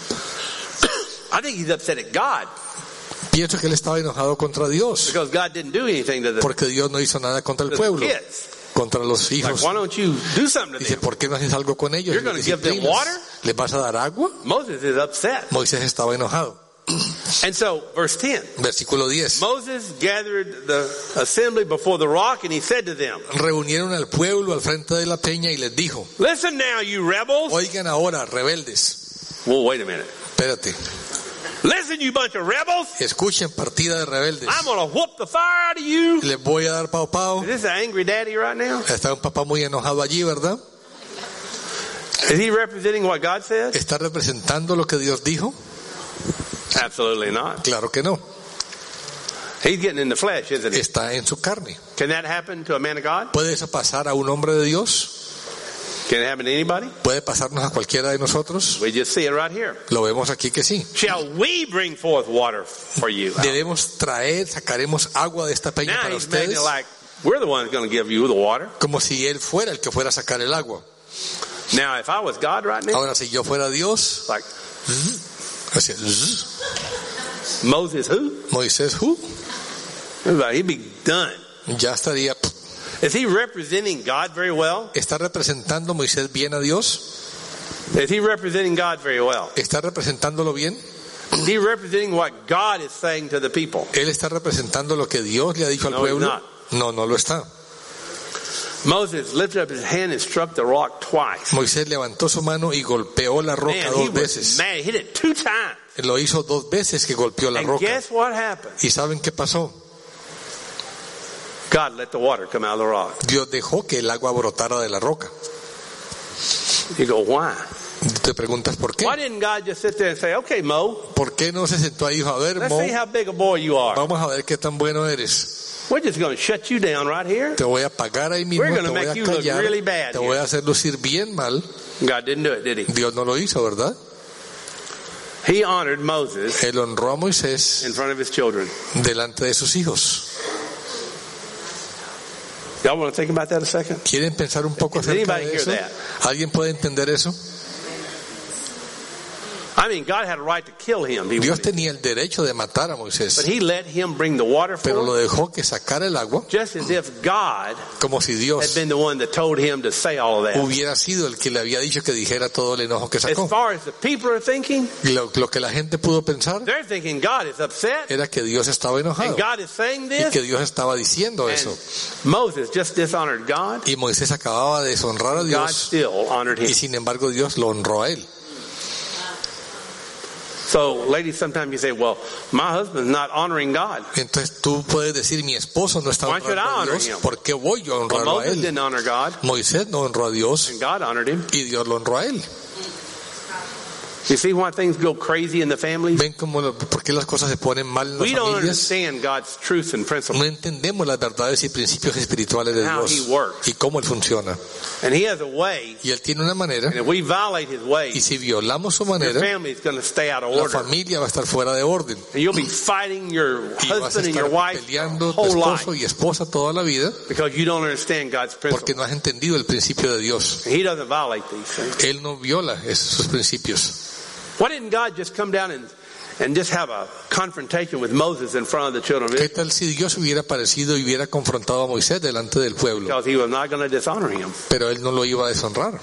I think he's upset at God Pienso que él estaba enojado contra Dios, because God didn't do anything to the porque Dios no hizo nada contra el the pueblo, kids. contra los Like, hijos. why don't you do something to Dice, them? ¿por qué no haces algo con ellos? You're ¿Les gonna give them disciplinas? water? ¿Les vas a dar agua? Moses is upset. Moisés estaba enojado. And so, verse 10. Versículo 10. Moses gathered the assembly before the rock and he said to them, Reunieron al pueblo al frente de la peña y les dijo, listen now, you rebels. oigan ahora, rebeldes. Well, wait a minute. Espérate. Listen, you bunch of rebels. Escuchen, partida de rebeldes. I'm going to whoop the fire out of you. Les voy a dar pao pao. Is this an angry daddy right now? Está un papá muy enojado allí, ¿verdad? Is he representing what God says? ¿Está representando lo que Dios dijo? Absolutely not. Claro que no. He's getting in the flesh, isn't he? Está en su carne. Can that happen to a man of God? ¿Puede eso pasar a un hombre de Dios? Can it happen to anybody? ¿Puede pasarnos a cualquiera de nosotros? We just see it right here. Lo vemos aquí que sí. Shall we bring forth water for you? Debemos traer, sacaremos agua de esta peña Now para he's making ustedes, it like we're the ones going to give you the water. como si él fuera el que fuera a sacar el agua. Now, if I was God right now, Ahora, si yo fuera Dios, like así, zzz, Moses, who? Moisés, He'd be done. ya estaría. Is he representing God very well? ¿Está representando Moisés bien a Dios? Is he representing God very well? ¿Está representándolo bien? Is he representing what God is saying to the people? ¿Él está representando lo que Dios le ha dicho al No, pueblo? he's not. No, no lo está. Moses lifted up his hand and struck the rock twice. Moisés levantó su mano y golpeó la roca Man, he dos was veces. mad. He hit it 2 times. Lo hizo 2 veces que golpeó la And roca. guess what happened? ¿Y saben qué pasó? God let the water come out of the rock. Dios dejó que el agua brotara de la roca. You go, why? Te preguntas por qué. Why didn't God just sit there and say, okay, Mo, ¿Por qué no se sentó ahí y dijo, a ver, let's Mo, see how big a boy you are. vamos a ver qué tan bueno eres? We're just going to shut you down right here. Te voy a pagar ahí mismo, We're te gonna voy a make you look callar, really bad te voy a hacer lucir bien mal. God didn't do it, did he? Dios no lo hizo, ¿verdad? He honored Moses Él honró a Moisés in front of his children. delante de sus hijos. Y'all want to think about that a second? ¿Quieren pensar un poco Does acerca anybody de hear eso? that? ¿Alguien puede entender eso? I mean, God had a right to kill him. He Dios wanted. tenía el derecho de matar a But Moisés, he let him bring the water pero lo forth, dejó que sacara el agua, just as if God como si had Dios been the one that told him to say all of that. hubiera sido el que le había dicho que dijera todo el enojo que As sacó. far as the people are thinking, Lo que la gente pudo pensar they're thinking God is upset era que Dios estaba enojado and God is saying y que this. Dios estaba diciendo And eso. Moses just dishonored God. Y Moisés acababa de deshonrar a God Dios still honored him. y sin embargo Dios lo honró a él. So, ladies, sometimes you say, well, my husband's not honoring God. Entonces tú puedes decir, mi esposo no está Why should I honrando a honor Dios, him? ¿por qué voy yo a Well, honrarlo a Moses él? didn't honor God, Moisés no honró a Dios and God honored him. y Dios lo honró a él. You see why things go crazy in the families? ¿Ven por qué las cosas se ponen mal en las We don't familias? understand God's truths and No principles. entendemos las verdades y principios espirituales de How Dios he works. y cómo él funciona. And he has a way, Y él tiene una manera, and if we violate his y way, si violamos su your manera, family is going to stay out of la order. familia va a estar fuera de orden. And you'll be fighting your Y vas a husband and estar your wife peleando tu whole esposo life y esposa toda la vida because you don't understand God's porque principles. no has entendido el principio de Dios. And he doesn't violate these things. Él no viola sus principios. Why didn't God just come down and just have a confrontation with Moses in front of the children of ¿Qué Israel? tal si Dios hubiera aparecido y hubiera confrontado a Moisés delante del pueblo? Because he was not going to dishonor him. Pero él no lo iba a deshonrar.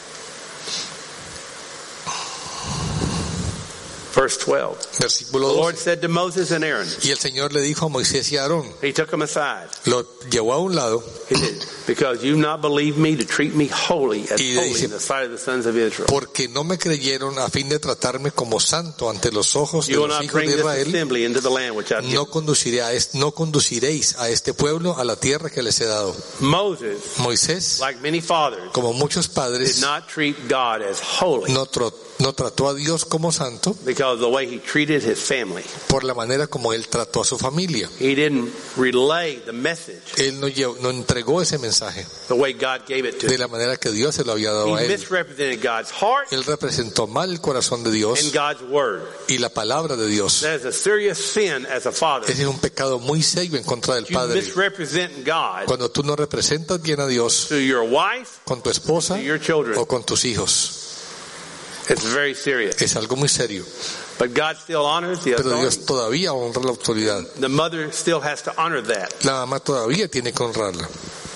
Verse 12. Versículo The Lord 12. said to Moses and Aaron, Y el Señor le dijo a Moisés y a Aarón, he took them aside. lo llevó a un lado, He said, because you've not believed me to treat me holy as Y le holy dice, in the sight of the sons of Israel. porque no me creyeron a fin de tratarme como santo ante los ojos de You will los not hijos bring de this Israel. assembly into the land which I've given. No conduciréis a este pueblo a la tierra que les he dado. Moses, Moisés, like many fathers, como muchos did padres, not treat God as holy no trató a Dios como santo because of the way he treated his family. por la manera como él trató a su familia. He didn't relay the message Él no entregó ese mensaje the way God gave it to de him. la manera que Dios se lo había dado a He él. misrepresented God's heart Él representó mal el corazón de and Dios God's word. y la palabra de Dios. That is a serious sin as a father. Ese es un pecado muy serio en contra del You Padre. misrepresent God Cuando tú no representas bien a Dios to your wife, con tu esposa to your children. o con tus hijos. It's very serious. Es algo muy serio. But God still honors the Pero authority. Dios todavía honra la autoridad. The mother still has to honor that. La mamá todavía tiene que honrarla.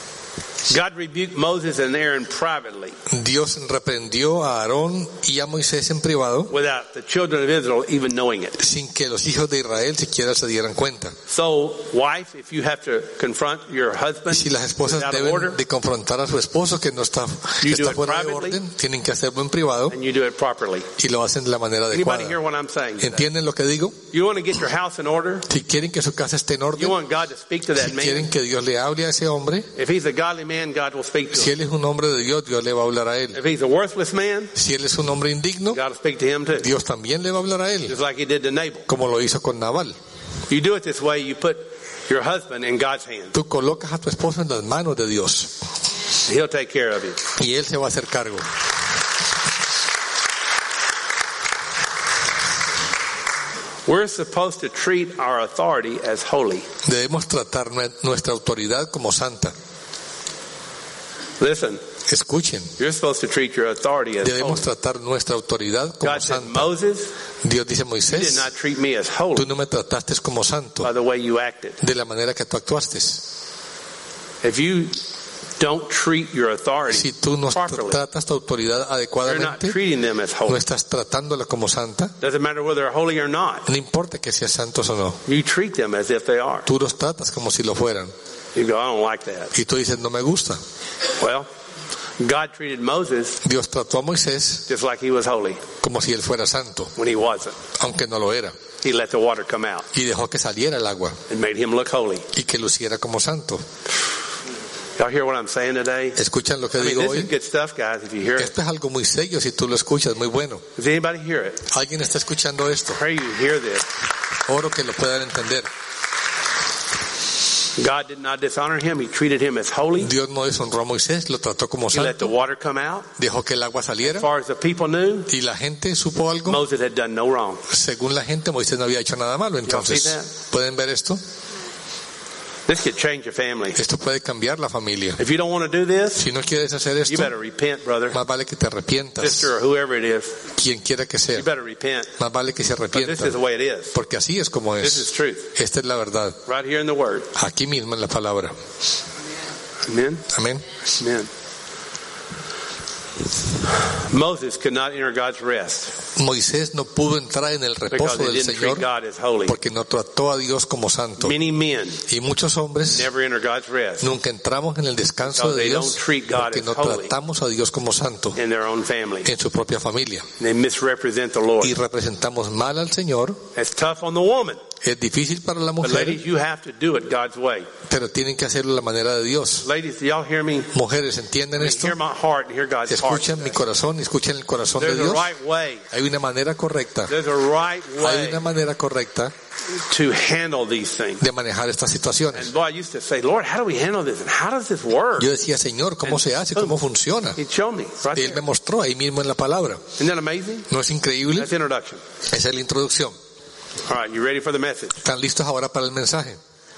God rebuked Moses and Aaron privately Dios reprendió a Aarón y a Moisés en privado without the children of Israel even knowing it. sin que los hijos de Israel siquiera se dieran cuenta. So, wife, if you have to confront your Y husband si las esposas without a order, deben de confrontar a su esposo que no está, que You do está it fuera de privately. orden, tienen que hacerlo en privado and you do it properly. y lo hacen de la manera Anybody hear adecuada. what I'm saying? today? ¿Entienden lo que digo? You want to get your house in order? Si quieren que su casa esté en You orden, want God to speak to that si man? quieren que Dios le hable a ese hombre, If he's a godly man, God will speak to si him. él es un hombre de Dios, Dios le va a hablar a él. If he's a worthless man, Si él es un hombre indigno, God will speak to him too. Dios también le va a hablar a él, Just like he did to Nabal. como lo hizo con Nabal. You do it this way, you put your husband in God's hands. Tú colocas a tu esposo en las manos de Dios He'll take care of you. y él se va a hacer cargo. We're supposed to treat our authority as holy. Debemos tratar nuestra autoridad como santa. Listen, Escuchen, you're supposed to treat your authority as holy. debemos tratar nuestra autoridad como God said, santa. Moses, Dios dice a you did Moisés, not treat me as holy tú no me trataste como santo by the way you acted. de la manera que tú actuaste. If you don't treat your authority Si tú no properly, tratas tu autoridad you're not adecuadamente, treating them as no holy. estás tratándola como santa, Doesn't matter whether they're holy or not. no importa que sean santos o no, You treat them as if they are. tú los tratas como si lo fueran. You go, I don't like that. Y tú dices, no me gusta. Well, God treated Moses Dios trató a Moisés just like he was holy como si él fuera santo, when he wasn't. aunque no lo era. He let the water come out Y dejó que saliera el agua and made him look holy. y que luciera como santo. Y'all hear what I'm saying today? ¿Escuchan lo que I mean, digo this is hoy? good stuff, guys, if you hear it. Esto es algo muy serio si tú lo escuchas, muy bueno. Does anybody hear it? ¿Alguien está escuchando esto? Pray you hear this. Oro que lo puedan entender. God did not dishonor him. He treated him as holy. Dios no deshonró a Moisés, lo trató como He let the santo, water come out. dejó que el agua As saliera far as the people knew, y la gente supo algo. Moses had done no wrong. Según la gente, Moisés no había hecho nada malo. Entonces, ¿pueden ver esto? This could change a family. Esto puede cambiar la familia. If you don't want to do this, Si no quieres hacer you esto, better repent, brother, más vale que te arrepientas. sister, or whoever it is. Quien quiera que sea, You better repent. más vale que se But this arrepienta. is the way it is. Porque así es como This is es. truth. Esta es la verdad. Right here in the Word. Aquí mismo en la palabra. Amen? Amén. Amen. Moses could not enter God's rest Moisés no pudo entrar en el because reposo he del didn't treat Señor God as holy. porque no trató a Dios como santo. Many men Y muchos hombres never enter God's rest nunca entramos en el descanso because de they don't Dios treat God porque as no holy tratamos a Dios como santo in their own family. en su propia familia. They misrepresent the Lord. Y representamos mal al Señor. It's tough on the woman. Es difícil para la But mujer, ladies, you have to do it God's way. pero tienen que hacerlo a la manera de Dios. Ladies, do y'all hear me? Mujeres, ¿entienden esto? Hear my heart and hear God's heart. Escuchen mi corazón, escuchen el corazón de There's a Dios. right way. Hay una manera correcta. There's a right Hay way una manera correcta to handle these things. de manejar estas situaciones. And boy, I used to say, Lord, how do we handle this? And how does this work? Yo decía, Señor, ¿cómo se hace? ¿Cómo funciona? He'd show me right Y Él me there. mostró ahí mismo en la palabra. Isn't that amazing? ¿No es increíble? That's the introduction. Esa es la introducción. All right, you ready for the message? ¿Están listos ahora para el mensaje?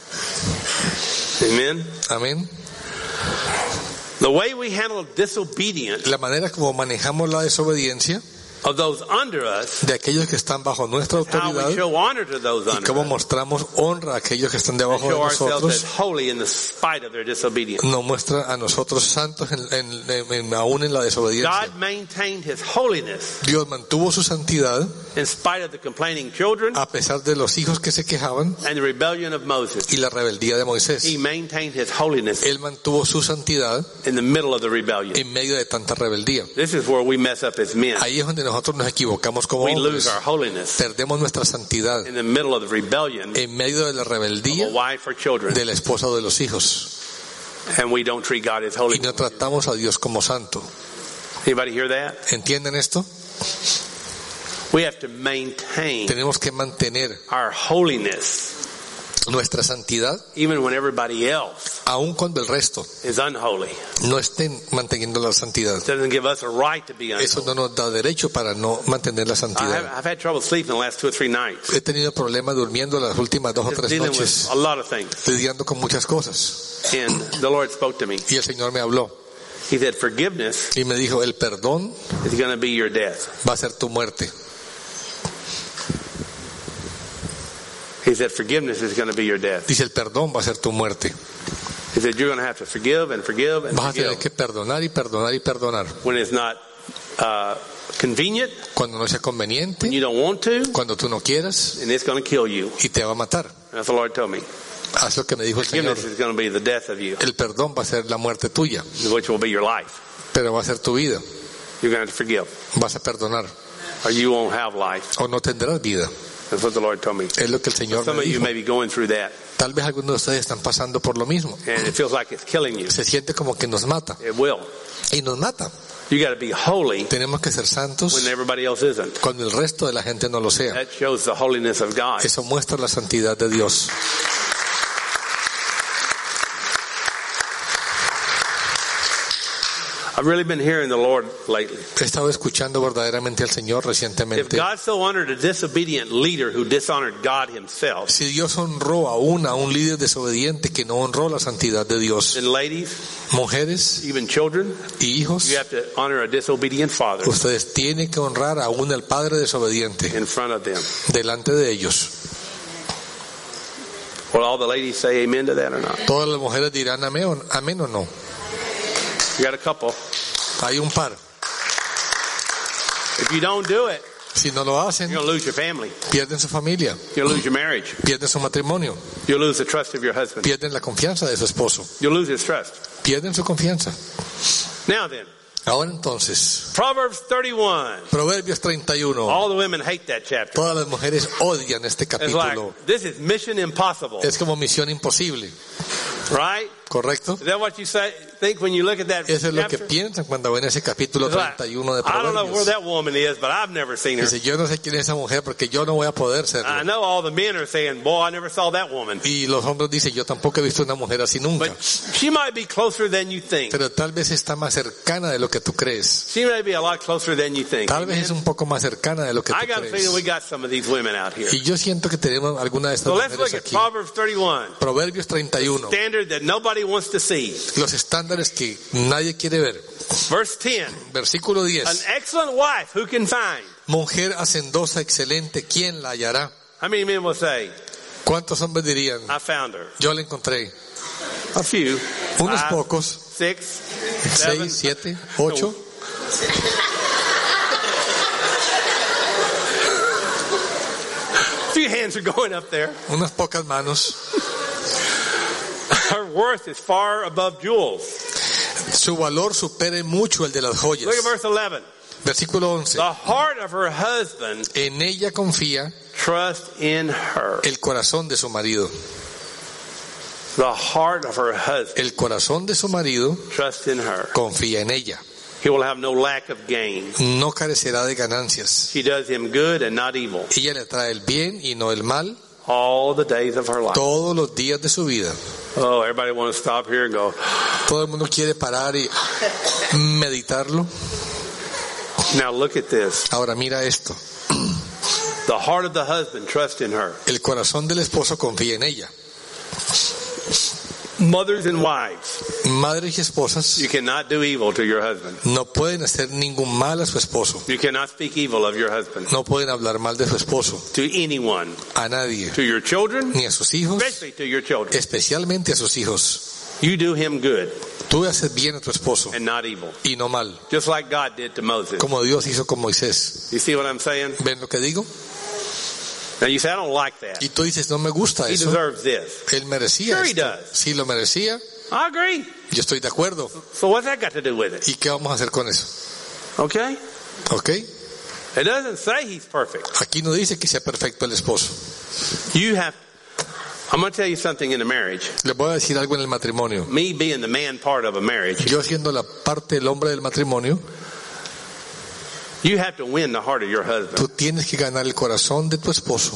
Amen. Amén. The way we handle disobedience La manera como manejamos la desobediencia of those under us, de aquellos que están bajo nuestra how we autoridad show honor to those y under cómo us, mostramos honra a aquellos que están debajo de show ourselves as nosotros, holy in the spite of their disobedience. nos muestra a nosotros santos aún en la desobediencia. God maintained his holiness Dios mantuvo su santidad in spite of the complaining children a pesar de los hijos que se quejaban and the rebellion of Moses. y la rebeldía de Moisés. He maintained his holiness Él mantuvo su santidad in the middle of the rebellion. en medio de tanta rebeldía. This is where we mess up as men. Ahí es donde nosotros nos equivocamos como We hombres. lose our holiness Perdemos nuestra santidad in the middle of the rebellion en medio de la of rebeldía a wife or children, de la esposa o de los hijos and we don't treat God as y holy. no tratamos a Dios como santo. Anybody hear that? ¿Entienden esto? We have to maintain Tenemos que mantener our holiness nuestra santidad even when everybody else aun cuando el resto is unholy. no estén manteniendo la santidad. It doesn't give us a right to be Eso unholy. no nos da derecho para no mantener la santidad. I've had trouble sleeping the last 2 or 3 nights. He tenido problemas durmiendo las últimas 2 o Just 3 dealing with noches, a lot of things. lidiando con muchas cosas. And the Lord spoke to me. Y el Señor me habló He said, forgiveness y me dijo, el perdón is going to be your death. va a ser tu muerte. He said, forgiveness is going to be your death. Dice, el perdón va a ser tu muerte. He said, you're going to have to forgive and forgive and Vas a tener forgive que perdonar y perdonar y perdonar. when it's not convenient, Cuando no sea when conveniente, you don't want to, cuando tú no quieras, and it's going to kill you. y te va a matar. That's what the Lord told me. Haz lo que me dijo el Señor. Forgiveness is going to be the death of you, El perdón va a ser la muerte tuya, which will be your life. pero va a ser tu vida. You're going to have to forgive, Vas a perdonar or you won't have life. o no tendrás vida. That's what the Lord told me. Es lo que el Señor Some me of you dijo. may be going through that, Tal vez algunos de ustedes están pasando por lo mismo. and it feels like it's killing you. Se siente como que nos mata. It will. Y nos mata. You got to be holy Tenemos que ser santos when everybody else isn't. cuando el resto de la gente no lo sea. That shows the holiness of God. Eso muestra la santidad de Dios. I've really been hearing the Lord lately. He estado escuchando verdaderamente al Señor If recientemente. God so honored a disobedient leader who dishonored God himself, Si Dios honró a un líder desobediente que no honró la santidad de Dios, then ladies, mujeres even children, y hijos, you have to honor a disobedient father ustedes tienen que honrar aún al padre desobediente in front of them. delante de ellos. Will all the ladies say amen to that or not? Todas las mujeres dirán amén o no. You got a couple. Hay un par. If you don't do it, Si no lo hacen, you're going to lose your family. pierden su familia, You'll lose your marriage. pierden su matrimonio, You'll lose the trust of your husband. pierden la confianza de su esposo, You'll lose his trust. pierden su confianza. Now then, Ahora entonces, Proverbs 31. Proverbios 31. All the women hate that chapter. Todas las mujeres odian este It's like, capítulo. this is mission impossible, Es como misión imposible. right? ¿correcto? Is that what you think when you look at that Eso es lo que chapter? piensan cuando ven ese capítulo It's like, 31 de I don't know where Proverbios. that woman is, but I've never seen her. Dice, yo no sé quién es esa mujer porque yo no voy a poder I serlo. know all the men are saying, boy, I never saw that woman. Y los hombres dicen, yo tampoco he visto una mujer así nunca. But she might be closer than you think. Pero tal vez está más cercana de lo que tú crees. She may be a lot closer than you think. Tal vez es un poco más cercana de lo que tú I got a feeling we crees. got some of these women out here. Y yo siento que tenemos alguna de estas So let's look mujeres at aquí. Proverbs 31. Proverbios 31. Standard that nobody wants to see. Los estándares que nadie quiere ver. Verse 10. Versículo An 10. excellent wife who can find. Mujer hacendosa, excelente, ¿quién la hallará? How many men will say, ¿Cuántos hombres dirían? I found her? Yo la encontré. A few. Unos 5, pocos. 6, 7. 6, 7, 8. A few hands are going up there. Unas pocas manos. Her worth is far above jewels. Su valor supere mucho el de las Look at joyas. verse 11. Versículo 11. The heart of her husband En ella confía trust in her. el corazón de su marido. The heart of her husband El corazón de su marido trust in her. confía en ella. He will have no lack of gain. No carecerá de ganancias. She does him good and not evil Ella le trae el bien y no el mal all the days of her life. todos los días de su vida. Oh, everybody wants to stop here and go, Todo el mundo quiere parar y meditarlo. now look at this. Ahora mira esto. The heart of the husband trusts in her. El corazón del esposo confía en ella. Mothers and wives, Madres y esposas you cannot do evil to your husband. no pueden hacer ningún mal a su esposo. You cannot speak evil of your husband No pueden hablar mal de su esposo. to anyone, A nadie. to your children, Ni a sus hijos. especially to your children. Especialmente a sus hijos. You do him good Tú haces bien a tu esposo and not evil, y no mal. just like God did to Moses. Como Dios hizo con Moisés. You see what I'm saying? ¿Ven lo que digo? Now you say, I don't like that. Y tú dices, no me gusta He eso. deserves this. Él merecía Sure he esto. does. Sí lo merecía. I agree. Yo estoy de acuerdo. So what's that got to do with it? ¿Y qué vamos a hacer con eso? Okay? ¿Ok? It doesn't say he's perfect. Aquí no dice que sea perfecto el esposo. I'm going to tell you something in a marriage. Les voy a decir algo en el matrimonio. Me being the man part of a marriage, Yo siendo la parte del hombre del matrimonio, you have to win the heart of your husband. tú tienes que ganar el corazón de tu esposo.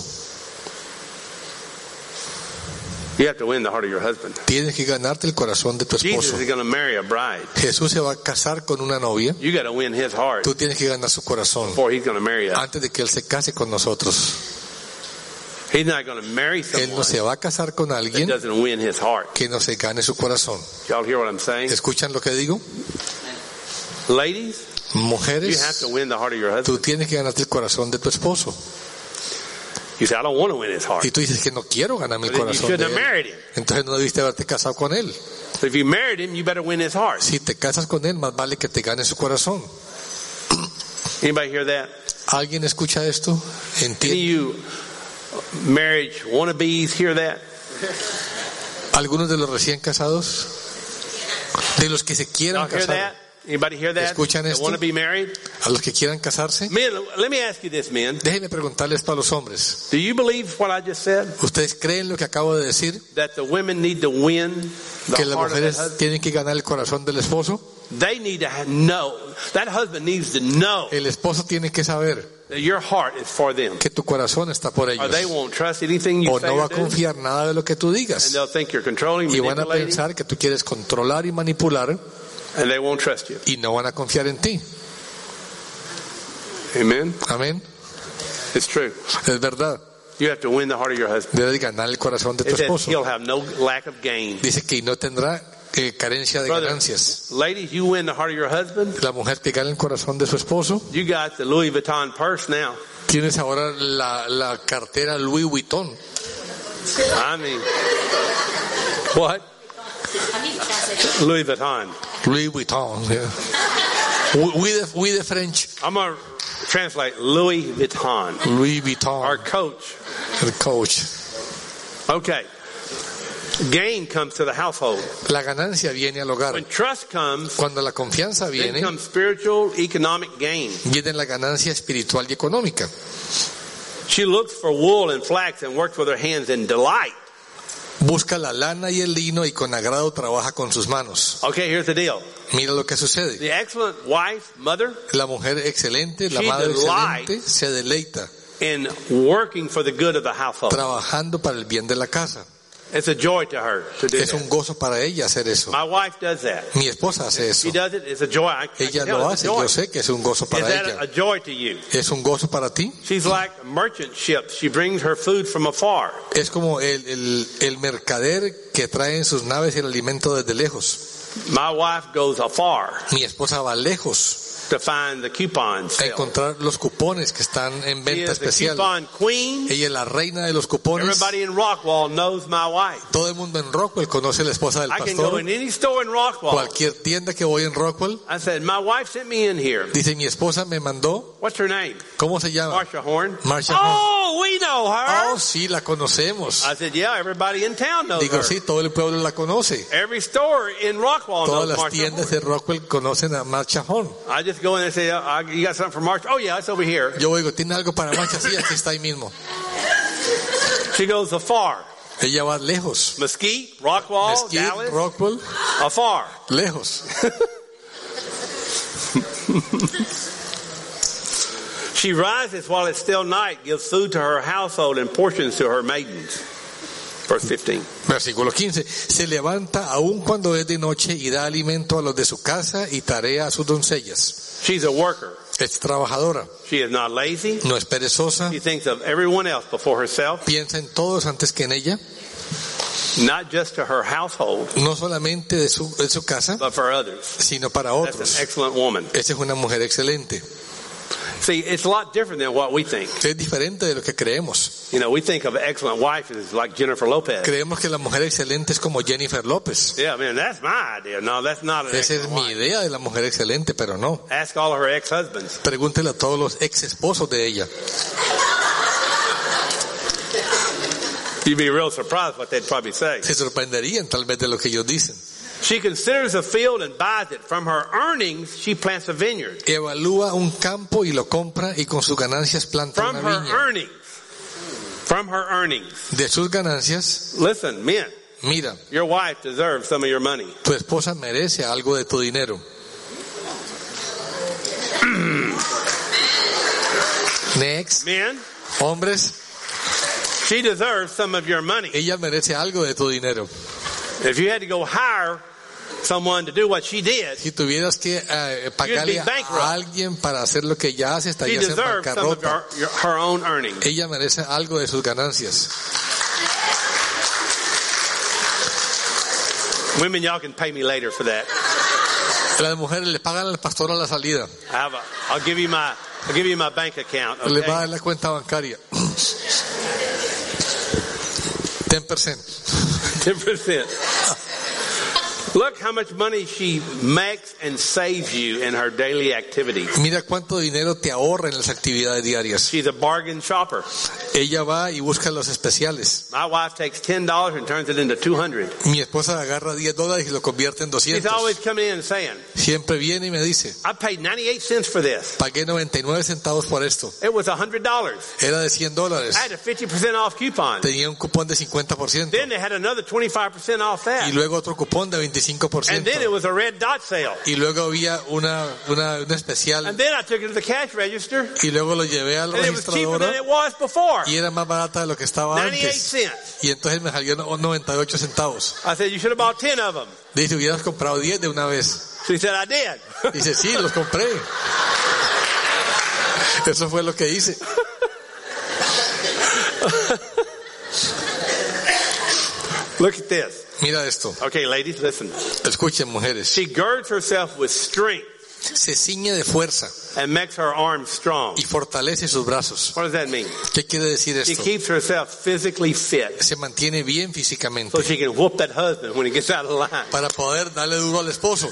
You have to win the heart of your husband. Tienes que ganarte el corazón de tu Jesus esposo. is going to marry a bride. Jesús se va a casar con una novia. You got to win his heart Tú tienes que ganar su corazón before he's going to marry us. antes de que Él se case con nosotros. He's not going to marry Él no someone se va a casar con that alguien doesn't win his heart. que no se gane su corazón. Y'all hear what I'm saying? ¿Escuchan lo que digo? Ladies, you have Mujeres, to win the heart of your husband. tú tienes que ganarte el corazón de tu esposo. You say, I don't want to win his heart. Y tú dices que no quiero ganarme el But then you corazón de shouldn't have él. married him. Entonces no debiste haberte casado con él. If you married him, you better win his heart. Si te casas con él, más vale que te gane su corazón. Anybody hear that? ¿Alguien escucha esto? Any of ¿Entiende? you marriage wannabes hear that? ¿Algunos de los recién casados? ¿De los que se Y'all quieran hear casar? that? Anybody hear that? ¿Escuchan That esto? want to be married? ¿A los que quieran casarse? Men, let me ask you this, men. Déjenme preguntarles para los hombres. Do you believe what I just said? ¿Ustedes creen lo que acabo de decir? That the women need to win ¿Que the las heart of that mujeres husband? tienen que ganar el corazón del esposo? They need to know. That husband needs to know El esposo tiene que saber that your heart is for them. que tu corazón está por Or they ellos. won't trust anything you O say no va or a do. confiar nada de lo que tú And digas. they'll think you're controlling, Y van a manipulating, pensar que tú quieres controlar y manipular and they won't trust you. y no van a confiar en ti. Amen? Amén. It's true. Es verdad. You have to win the heart of your husband. Debes ganar el corazón de tu It says esposo. he'll have no lack of gain. Dice que no tendrá carencia de Brother, ganancias. ladies, you win the heart of your husband, La mujer que gana el corazón de su esposo, you got the Louis Vuitton purse now. tienes ahora la cartera Louis Vuitton. I mean, what? Louis Vuitton. Louis Vuitton. Yeah. We the French. I'm going to translate Louis Vuitton. Louis Our Vuitton. coach. El coach. Okay. Gain comes to the household. La ganancia viene al hogar. When trust comes, Cuando la confianza then viene, comes spiritual, economic gain. viene la ganancia espiritual y económica. She looks for wool and flax and works with her hands in delight. Busca la lana y el lino y con agrado trabaja con sus manos. Okay, here's the deal. Mira lo que sucede. The excellent wife, mother, La mujer excelente, la She madre delights excelente, se deleita in working for the good of the household. trabajando para el bien de la casa. It's a joy to her to do Es un that. gozo para ella hacer eso. My wife does that. Mi esposa hace eso. She does it. It's a joy. I Ella can tell lo it's hace, a joy. yo sé que es un gozo Is para that ella. a joy to you? ¿Es un gozo para ti? She's like a merchant ship. She brings her food from afar. Es como el mercader que trae en sus naves el alimento desde lejos. My wife goes afar Mi esposa va lejos to find the coupon a sale. encontrar los cupones que están en She venta is the especial. coupon queen. Ella es la reina de los cupones. Everybody in Rockwall knows my wife. Todo el mundo en Rockwell conoce a la esposa del I can go pastor. in any store in Rockwall. Cualquier tienda que voy en Rockwell, I said, my wife sent me in here. dice mi esposa me mandó. What's her name? ¿Cómo se llama? Marsha Horn. Marsha Horn. Oh, we know her. Oh, sí, la conocemos. I said, yeah, everybody in town knows Digo, her. sí, todo el pueblo la conoce. Every store in Rockwall Todas knows las Marsha tiendas Horn. de Rockwell conocen a Marsha Horn. I just go in there and say, you got something for Marsha? Oh, yeah, it's over here. Yo oigo, ¿tiene algo para Marsha? Sí, aquí está ahí mismo. She goes afar. Ella va lejos. Mesquite, Rockwall, Mesquite, Dallas, Rockwell, afar. lejos. She rises while it's still night, gives food to her household and portions to her maidens. Verse 15. Versículo 15. Se levanta aún cuando es de noche y da alimento a los de su casa y tarea a sus doncellas. She's a worker. Es trabajadora, She is not lazy. no es perezosa, She thinks of everyone else before herself, piensa en todos antes que en ella, not just to her household, no solamente de su casa, but for others. sino para That's otros. an excellent woman. Esa es una mujer excelente. See, it's a lot different than what we think. Es diferente de lo que creemos. You know, we think of an excellent wife as like Jennifer Lopez. Creemos que la mujer excelente es como Jennifer López. Yeah, man, that's my idea. No, that's not an Esa es excellent mi wife. idea de la mujer excelente, pero no. Ask all of her ex-husbands. Pregúntele a todos los ex esposos de ella. You'd be real surprised what they'd probably say. Se sorprenderían tal vez de lo que ellos dicen. She considers a field and buys it. From her earnings, she plants a vineyard. Evalúa un campo y lo compra y con sus ganancias planta From una her viña. earnings. From her earnings. De sus ganancias, Listen, men, mira, your wife deserves some of your money. tu esposa merece algo de tu dinero. Next, Men, hombres, she deserves some of your money. ella merece algo de tu dinero. If you had to go hire someone to do what she did, Si tuvieras que pagarle You'd be bankrupt. a alguien para hacer lo que ella hace, she estarías en deserves some of bancarrota. her own earnings. Ella merece algo de sus ganancias. Women, y'all can pay me later for that. Las mujeres le pagan al pastor a la salida. I'll give you my bank account. Le va a Okay? dar la cuenta bancaria. 10%. 10%. Look how much money she makes and saves you in her daily activities. Mira cuánto dinero te ahorra en las actividades diarias. She's a bargain shopper. Ella va y busca los especiales. My wife takes $10 and turns it into $200. Mi esposa agarra $10 y lo convierte en She's 200. always coming in and saying, Siempre viene y me dice, I paid 98 cents for this. pagué 99 centavos por esto. It was $100. Era de $100. I had a 50% off coupon. Tenía un cupón de 50%. Then they had another 25% off Y that. luego otro cupón de 25%. And then it was a red dot sale. Y luego había una especial. And then I took it to the cash register, Y luego lo llevé a la and it was cheaper than registradora it was before. y era más barata de lo que estaba 98 antes. cents. Y entonces me salió 98 centavos. I said, you should have bought 10 of them. Dice, hubieras comprado 10 de una vez. She said, I did. Dice, sí, los compré. Eso fue lo que hice. Look at this. Mira esto. Okay, ladies, listen. Escuchen, mujeres. She girds herself with strength Se ciñe de fuerza and makes her arms strong. y fortalece sus brazos. What does that mean? ¿Qué quiere decir She esto? keeps herself physically fit Se mantiene bien so físicamente she can whoop that husband when he gets out of line. para poder darle duro al esposo.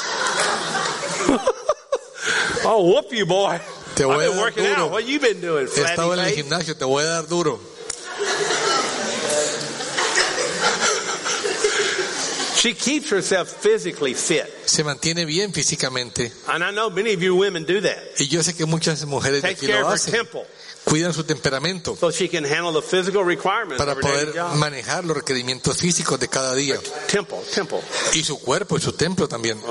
Oh, whoop you, boy. Te I've voy a been dar working out. duro. What you been doing, He estado en el flatty face? gimnasio, te voy a dar duro. She keeps herself physically fit. Se mantiene bien físicamente. And I know many of you women do that. Y yo sé que muchas mujeres de Takes aquí care lo of her hacen. temple Cuidan su temperamento so she can handle the physical requirements para of her daily poder job. manejar los requerimientos físicos de cada día. Temple. Y su cuerpo y su templo también.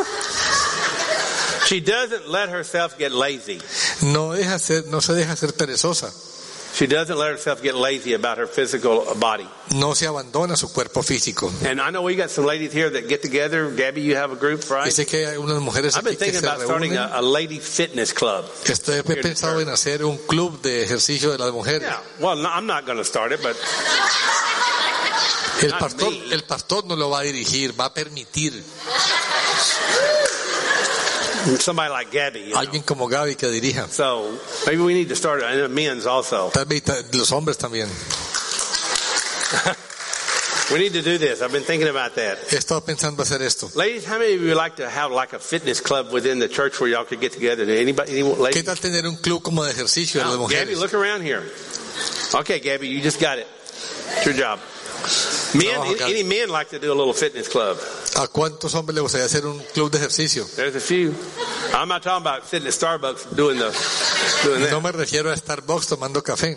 She doesn't let herself get lazy. No se deja ser perezosa. She doesn't let herself get lazy about her physical body. No se abandona su cuerpo físico. And I know we got some ladies here that get together. Gabby, you have a group, Y right? sé que hay unas mujeres I've been aquí que thinking se about starting reúnen. a lady fitness club. He pensado en hacer un club de ejercicio de las mujeres. Yeah. Well, no, I'm not going to start it, but El pastor no lo va a dirigir, va a permitir. somebody like Gabby. You know? Alguien como Gaby que dirija. So maybe we need to start a men's also. Tal vez los hombres también. We need to do this. I've been thinking about that. He estado pensando hacer esto. Ladies, how many of you would like to have like a fitness club within the church where y'all could get together? Anybody? Any ¿Qué ladies? tal tener un club como de ejercicio de las Now, Gabby, mujeres? look around here. Okay, Gabby, you just got it. It's your job. Men, Trabajo acá. any men like to do a little fitness club? ¿A cuántos hombres les gustaría hacer un club de ejercicio? There's a few. I'm not talking about sitting at Starbucks doing that. No me refiero a Starbucks tomando café.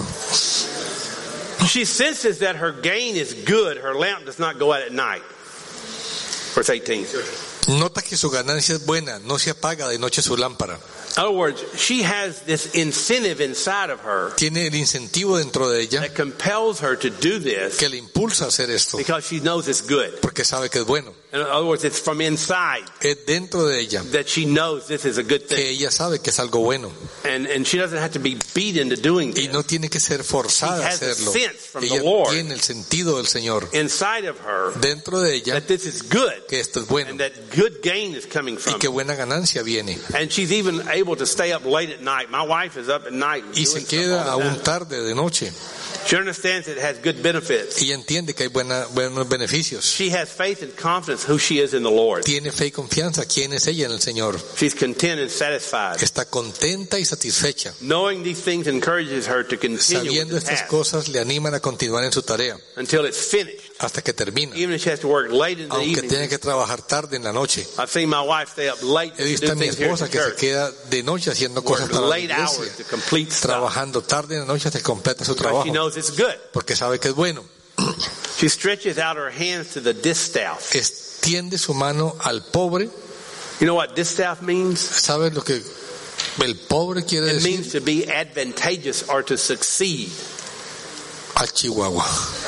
She senses that her gain is good. Her lamp does not go out at night. Verse 18. Nota que su ganancia es buena, no se apaga de noche su lámpara. In other words, she has this incentive inside of her Tiene el incentivo dentro de ella that compels her to do this que le impulsa a hacer esto, because she knows it's good. porque sabe que es bueno. In other words, it's from inside Es dentro de ella that she knows this is a good que thing. ella sabe que es algo bueno. And she doesn't have to be beat into doing Y this. no tiene que ser forzada a She has a hacerlo. sense from the Ella Lord. tiene el sentido del Señor Inside of her dentro de ella that this is good que esto es bueno and that good gain is coming y from que it. buena ganancia viene. And she's even able to stay up late at night. My wife is up at night Y doing se stuff queda all the aún time. tarde de noche. She understands it has good benefits. Y entiende que hay buenos beneficios. She has faith and confidence who she is in the Lord. Tiene fe y confianza. ¿Quién es ella en el Señor? She's content and satisfied. Está contenta y satisfecha. Knowing these things encourages her to continue with Sabiendo the estas task cosas le animan a continuar en su tarea until it's finished. hasta que termina. Even if she has to work late in the Aunque evening. tiene que trabajar tarde en la noche. I've seen my wife stay up late He to visto do a mi things here at esposa the que se church. queda de noche haciendo cosas Work para la late hours iglesia. to complete stuff. Trabajando tarde en la noche hasta que completa su Because trabajo. she knows it's good. Porque sabe que es bueno. She stretches out her hands to the distaff. Extiende su mano al pobre. You know what distaff means? ¿Sabes lo que el pobre quiere It means decir? to be advantageous or to succeed. Al Chihuahua.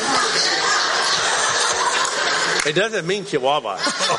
It doesn't mean Chihuahua.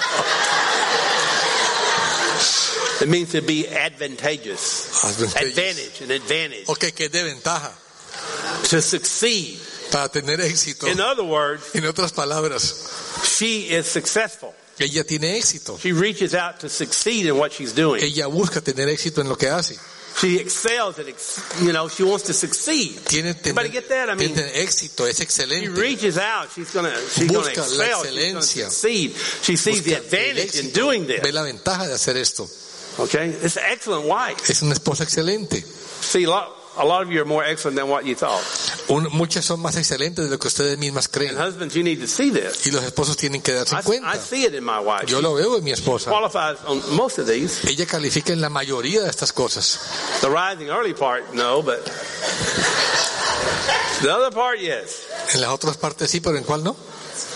It means to be advantageous. Advantage, an advantage. Ok, que es de ventaja. To succeed. Para tener éxito. In other words, En otras palabras, she is successful. ella tiene éxito. She reaches out to succeed in what she's doing. Ella busca tener éxito en lo que hace. She excels at, she wants to succeed. Everybody get that? I mean, tiene éxito, es she excelente. reaches out. She's gonna Busca la excel. She's gonna excelencia. succeed. She sees the Busca el advantage in éxito. doing this. Ve la ventaja de hacer esto. Okay, it's an excellent wife. Es una esposa excelente. See, a lot of you are more excellent than what you thought. Muchas son más excelentes de lo que ustedes mismas And creen. husbands, you need to see this. Y los esposos tienen que darse I cuenta. see it in my wife. Yo lo veo en mi esposa. Qualifies on most of these. Ella califica en la mayoría de estas cosas. The rising early part, no, but the other part, yes. En las otras partes sí, pero ¿en cuál no?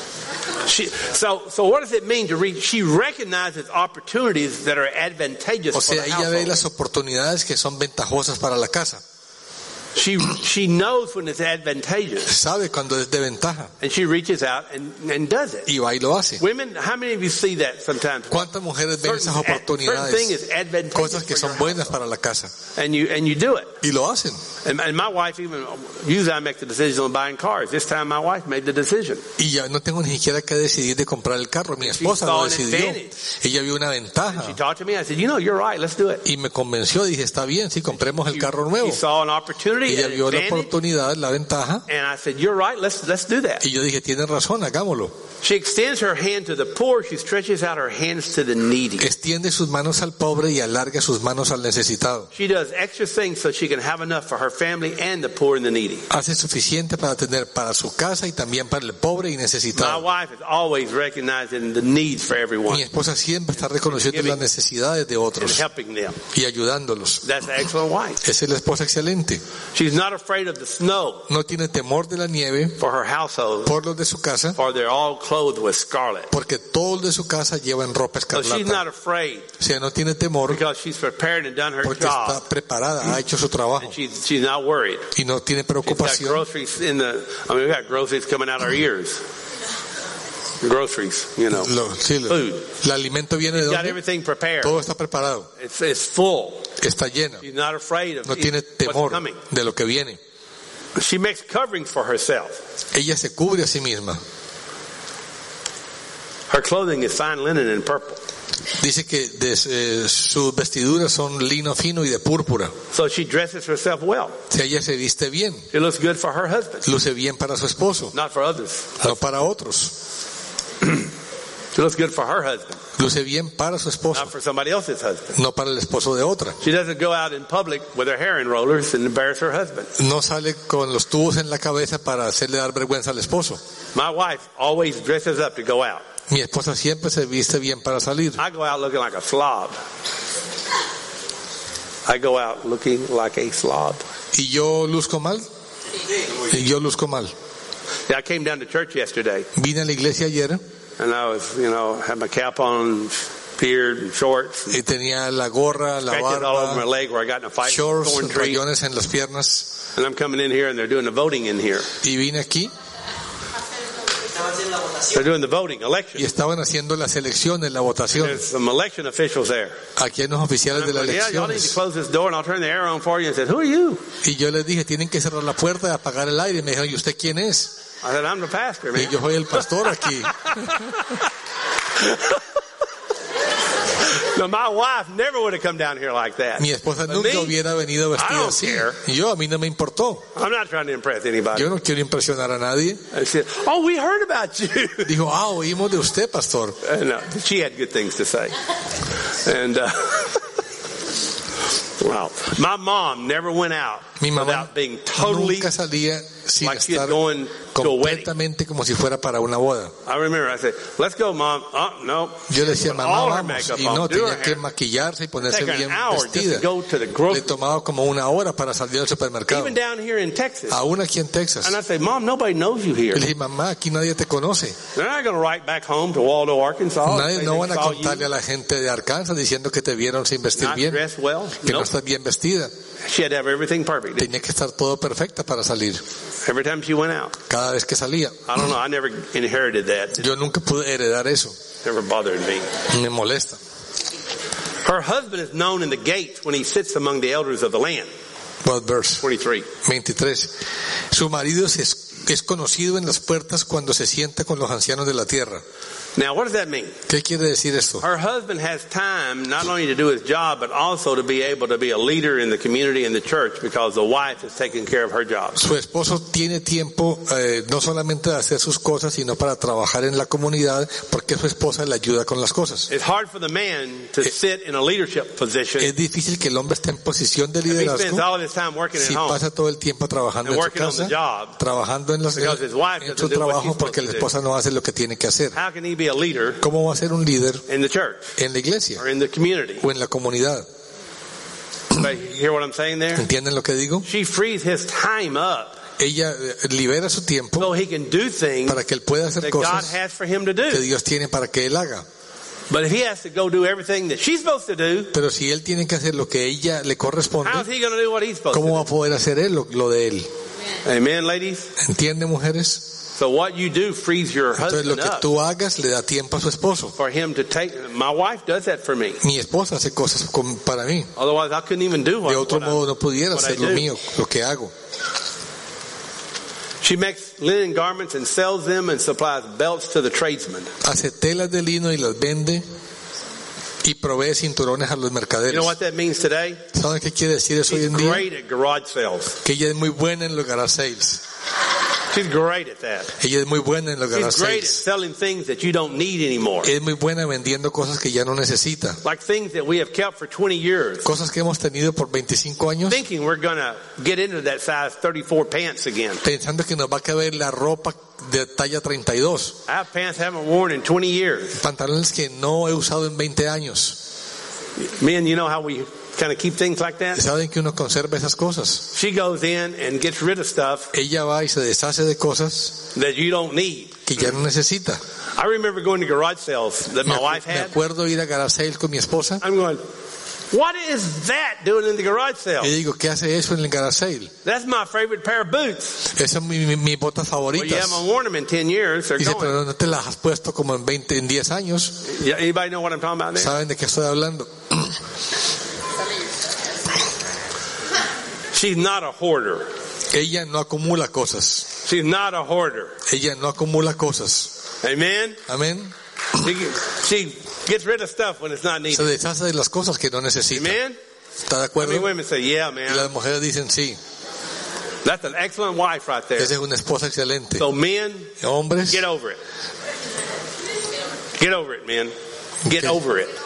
So what does it mean to reach? She recognizes opportunities that are advantageous O for sea, the ella ve household. las oportunidades que son ventajosas para la casa. She knows when it's advantageous, Sabe cuando es de ventaja and she reaches out and does it. y va y lo hace. Women, how many of you see that sometimes? ¿Cuántas mujeres ven esas Certain thing oportunidades? is advantageous Cosas que for son your buenas para la casa. house, and you do it. Y lo hacen. And my wife even, usually I make the decision on buying cars. This time my wife made the decision. Y ya no tengo ni siquiera que decidir de comprar el carro. Mi esposa saw lo an decidió. advantage. Ella vio una ventaja. She talked to me. I said, you're right. Let's do it. Y me convenció. Dije, está bien, sí, compremos el carro nuevo. She saw an opportunity, Ella an vio la advantage, oportunidad, la ventaja. and I said, you're right. Let's do that. Y yo dije, tienes razón, hagámoslo. She extends her hand to the poor. She stretches out her hands to the needy. Extiende sus manos al pobre y alarga sus manos al necesitado. She does extra things so she can have enough for her her family and the poor and the needy. Hace suficiente para tener para su casa y también para el pobre y My necesitado. wife is always recognizing the needs for everyone Mi esposa siempre está reconociendo las necesidades de and otros helping them. y ayudándolos. That's an excellent wife. Esa es la esposa excelente. She's not afraid of the snow No tiene temor de la nieve for her household, por los de su casa, for they're all clothed with scarlet. porque todos de su casa llevan ropa So she's escarlata. not afraid O sea, no tiene temor because she's prepared and done her porque está job. preparada, ha hecho su trabajo And she's not worried. y no tiene She's got preocupación. groceries we got groceries coming out our ears. Groceries, you know. Food. El alimento viene de She's got donde everything prepared. todo está preparado, It's full. está llena, She's not afraid of no tiene what's temor coming. de lo que viene. She makes coverings for herself. Ella se cubre a sí misma. Her clothing is fine linen and purple. Dice que sus vestiduras son lino fino y de púrpura. So she dresses herself well. O sea, ella se viste bien, She looks good for her husband, luce bien para su esposo, not for others. no para otros. She looks good for her husband, Luce bien para su esposo, not for somebody else's husband. no para el esposo de otra. She doesn't go out in public with her hair in rollers and embarrass her husband. No sale con los tubos en la cabeza para hacerle dar vergüenza al esposo. My wife always dresses up to go out. Mi esposa siempre se viste bien para salir. I go out looking like a slob. I go out looking like a slob. ¿Y yo luzco mal? Y yo luzco mal. Yeah, I came down to church yesterday Vine a la iglesia ayer and I was, had my cap on, beard and shorts, and y tenía la gorra, la scratches all over my barba, leg where I got in a fight with a shorts, thorn tree. rayones en las piernas. And I'm coming in here and they're doing the voting in here. Y vine aquí They're doing the voting, y election. estaban haciendo las elecciones, la votación. There's some election officials there. Aquí hay unos oficiales And de I'm las going, yeah, y'all need to elecciones. close this door and I'll turn the air on for you. And said, who are you? Y yo les dije, tienen que cerrar la puerta y apagar el aire. Y me dijeron, ¿y usted quién es? I said, I'm the pastor, Y man. yo soy el pastor aquí. No, my wife never would have come down here like that. Mi esposa But nunca me, hubiera venido I vestida don't así. care. Y yo, a mí no me importó. I'm not trying to impress anybody. Yo no quiero impresionar a nadie. I said, oh, we heard about you. Dijo, oímos de usted, pastor. No, she had good things to say. And, wow. My mom never went out Mi mamá without being totally nunca salía sin like she was estar going to a wedding. completamente como si fuera para una boda. I remember I said, let's go, Mom. Oh, no. Yo le decía, Put mamá, all her vamos. makeup Y on, no, do her tenía que hair. maquillarse y ponerse Take her bien an hour just vestida. to go to the Le grocery. tomaba como una hora para salir al supermercado. Even down here in Texas. Aún aquí en Texas. And I say, Mom, nobody knows you here. Y le dije, mamá, aquí nadie te conoce. They're not going to write back home to Waldo, Arkansas. Nadie, Say no they van a saw contarle a you la gente de Arkansas diciendo que te vieron sin vestir not bien, dressed well. que no Nope. estás bien vestida. She had to have everything perfect. Tenía que estar todo perfecta para salir. Every time she went out. Cada vez que salía. I don't know. I never inherited that. It Yo nunca pude heredar eso. never bothered me. Me molesta. Her husband is known in the gates when he sits among the elders of the land. What verse? 23. 23. Su marido es conocido en las puertas cuando se sienta con los ancianos de la tierra. Now, what does that mean? ¿Qué quiere decir esto? Her husband has time not only to do his job, but also to be able to be a leader in the community and the church because the wife is taking care of her job. Su esposo tiene tiempo no solamente de hacer sus cosas, sino para trabajar en la comunidad porque su esposa le ayuda con las cosas. It's hard for the man to sit in a leadership position Es difícil que el hombre esté en posición de if he spends liderazgo all of his time working at si home pasa todo el tiempo trabajando and en su working on the casa, job trabajando en because his wife su doesn't do what she's trabajo porque la supposed to do. esposa no hace lo que tiene que hacer. How can he be a leader ¿Cómo va a ser un líder in the church en la iglesia or in the community? o en la comunidad? But you hear what I'm saying there? ¿Entienden lo que digo? She frees his time up Ella libera su tiempo so he can do things para que él pueda hacer that God cosas has for him to que do. Dios tiene para que él haga. But if he has to go do everything that she's supposed to do, Pero si él tiene que hacer lo que ella le corresponde, how's he going to do what he's supposed ¿cómo va to a poder hacer él lo de él? do? Amen, ladies? ¿Entienden, mujeres? So what you do frees your Entonces lo husband que up tú hagas le da tiempo a su esposo. for him to take. My wife does that for me. Mi esposa hace cosas para mí. Otherwise, I couldn't even do De otro what modo no pudiera what I hacer lo do. mío, lo que hago. She makes linen garments and sells them and supplies belts to the tradesmen. Hace telas de lino y las vende y provee cinturones a los You know mercaderes. what that means today? ¿Saben qué quiere decir eso hoy She's en día? great at garage sales. Que ella es muy buena en los garage sales. She's great at that. Ella es muy buena en los She's great at garage sales. selling things that you don't need anymore. Es muy buena vendiendo cosas que ya no necesita. Like things that we have kept for 20 years. Cosas que hemos tenido por 25 años, Thinking we're going to get into that size 34 pants again. pensando que nos va a caber la ropa de talla 32. I have pants I haven't worn in 20 years. Pantalones que no he usado en 20 años. Men, you know how we kind of keep things like that? ¿Saben que uno conserva esas cosas? She goes in and gets rid of stuff Ella va y se deshace de cosas that you don't need. que ya no necesita. I remember going to garage sales that my wife Me had. acuerdo ir a garage sale con mi esposa I'm going, what is that doing in the garage sale? y digo, ¿qué hace eso en el garage sale? That's my favorite pair of boots. Esas son mis botas Well, you favoritas. haven't worn them in 10 years. They're Dice, going. pero no te las has puesto como en 10 años. Yeah, anybody know what I'm talking about there? ¿Saben de qué estoy hablando? She's not a hoarder. Ella no acumula cosas. She's not a hoarder. Ella no acumula cosas. Amen? Amén. She gets rid of stuff when it's not Se needed. deshace de las cosas que no necesita. Amen? ¿Está de I acuerdo? mean, women say, yeah, Y man. las mujeres dicen sí. That's an excellent wife right there. Esa es una esposa excelente. So men, Hombres, get over it. Get over it, men. Get Okay. over it.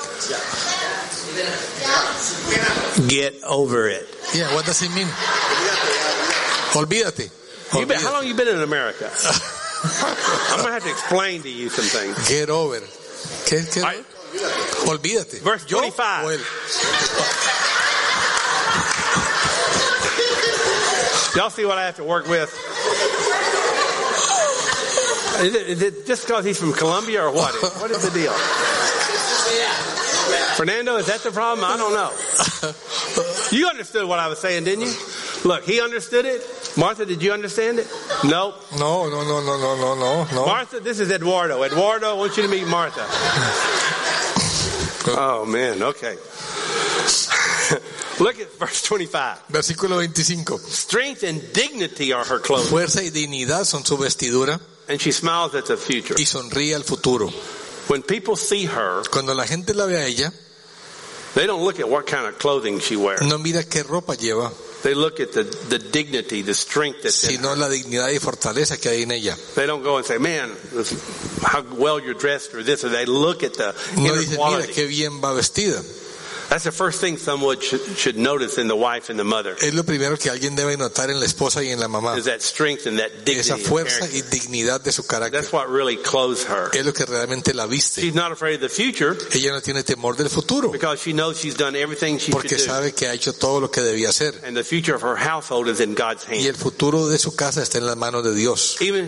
Get over it. yeah, what does it mean? Olvídate. How Olvídate. long you been in America? I'm going to have to explain to you some things. Get over. ¿Qué? I- Olvídate. Verse ¿Yo 25. o él? Y'all see what I have to work with? Is it just because he's from Colombia or what? What is the deal? Fernando, is that the problem? I don't know. You understood what I was saying, didn't you? Look, he understood it. Martha, did you understand it? Nope. No. Martha, this is Eduardo. Eduardo, I want you to meet Martha. Oh, man, okay. Look at verse 25. Versículo 25. Strength and dignity are her clothing. Fuerza y dignidad son su vestidura And she smiles at the future. y sonríe al futuro. When people see her, Cuando la gente la ve a ella, they don't look at what kind of clothing she wears. no mira qué ropa lleva, They look at the dignity, the strength that's in her. sino la dignidad y fortaleza que hay en ella. They don't go and say, man, how well you're dressed or this, or they look at the No inner dicen, mira quality. qué bien va vestida. That's the first thing someone should notice in the wife and the mother, Es lo primero que alguien debe notar en la esposa y en la mamá. is that strength and that Esa dignity. fuerza and y character. dignidad de su carácter. That's what really clothes her. Es lo que realmente la viste. She's not afraid of the future Ella no tiene temor del futuro, because she knows she's done everything she should porque do. sabe que ha hecho todo lo que debía hacer. And the future of her household is in God's Y hands. el futuro de su casa está en las manos de Dios. Even,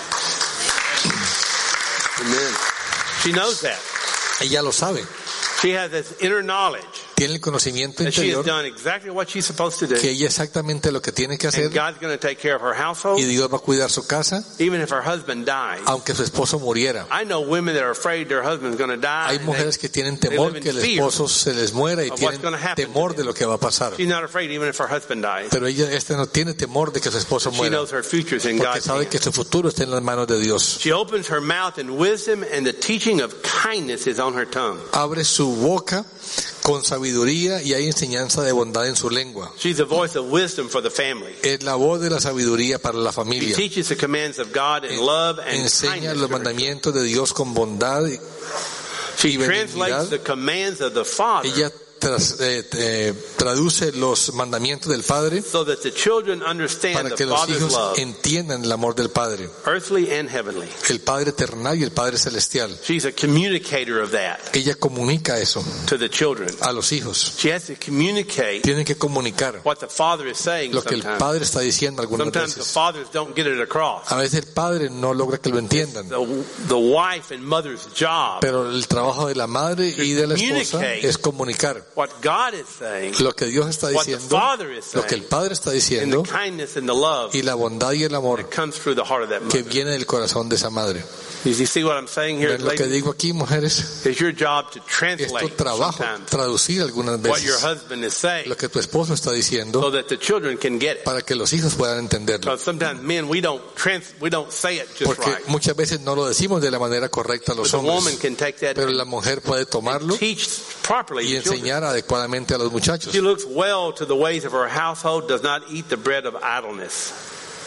amen. She knows that. Ella lo sabe. She has this inner knowledge Tiene el conocimiento that she has interior done exactly what she's supposed to do. que ella exactamente lo que tiene que hacer And God's going to take care of her household, y Dios va a cuidar su casa even if her husband dies. aunque su esposo muriera. I know women that are afraid their husband's going to die. Hay and mujeres que tienen they temor live in que el fear esposo se les muera y of what's tienen gonna happen to temor them. de lo que va a pasar. She's not afraid even if her husband dies. Pero ella no tiene temor de que su esposo She muera knows her future's in porque God's sabe hands. que su futuro está en las manos de Dios. She opens her mouth in wisdom, and the teaching of kindness is on her tongue. Abre su boca con sabiduría y hay enseñanza de bondad en su lengua. She's a voice of wisdom for the family. Es la voz de la sabiduría para la She familia. teaches the commands of God in love and Enseña kindness. los to her. mandamientos de Dios con bondad y She benignidad. translates the commands of the Father Ella traduce los mandamientos del Padre so that the children understand para the que los Father's hijos love, entiendan el amor del Padre, earthly and heavenly. el Padre terrenal y el Padre celestial. She's a communicator of that Ella comunica eso to the children. a los hijos. She has to communicate Tienen que comunicar what the Father is saying lo que el sometimes. Padre está diciendo algunas Sometimes the veces. fathers don't get it across. A veces el Padre no logra que lo entiendan, The wife and mother's job, pero el trabajo de la madre y de la esposa es comunicar what God is saying, lo que Dios está what the diciendo, Father is lo que el saying, Padre está and diciendo the kindness and the love y la bondad y el amor that comes through the heart of that que mother. viene del corazón de esa madre. You see what I'm saying here, ¿Ven lo que ladies? digo aquí, mujeres? It's your job to Es translate tu trabajo sometimes traducir algunas what your veces husband is saying lo que tu esposo está diciendo so that the children can get it. para que los hijos puedan entenderlo. Because sometimes men, we don't say it just Porque right. muchas veces no lo decimos de la manera correcta a But los the woman hombres, can take that pero la mujer puede tomarlo and teach properly y the children. enseñar adecuadamente a los muchachos. She looks well to the ways of her household, does not eat the bread of idleness.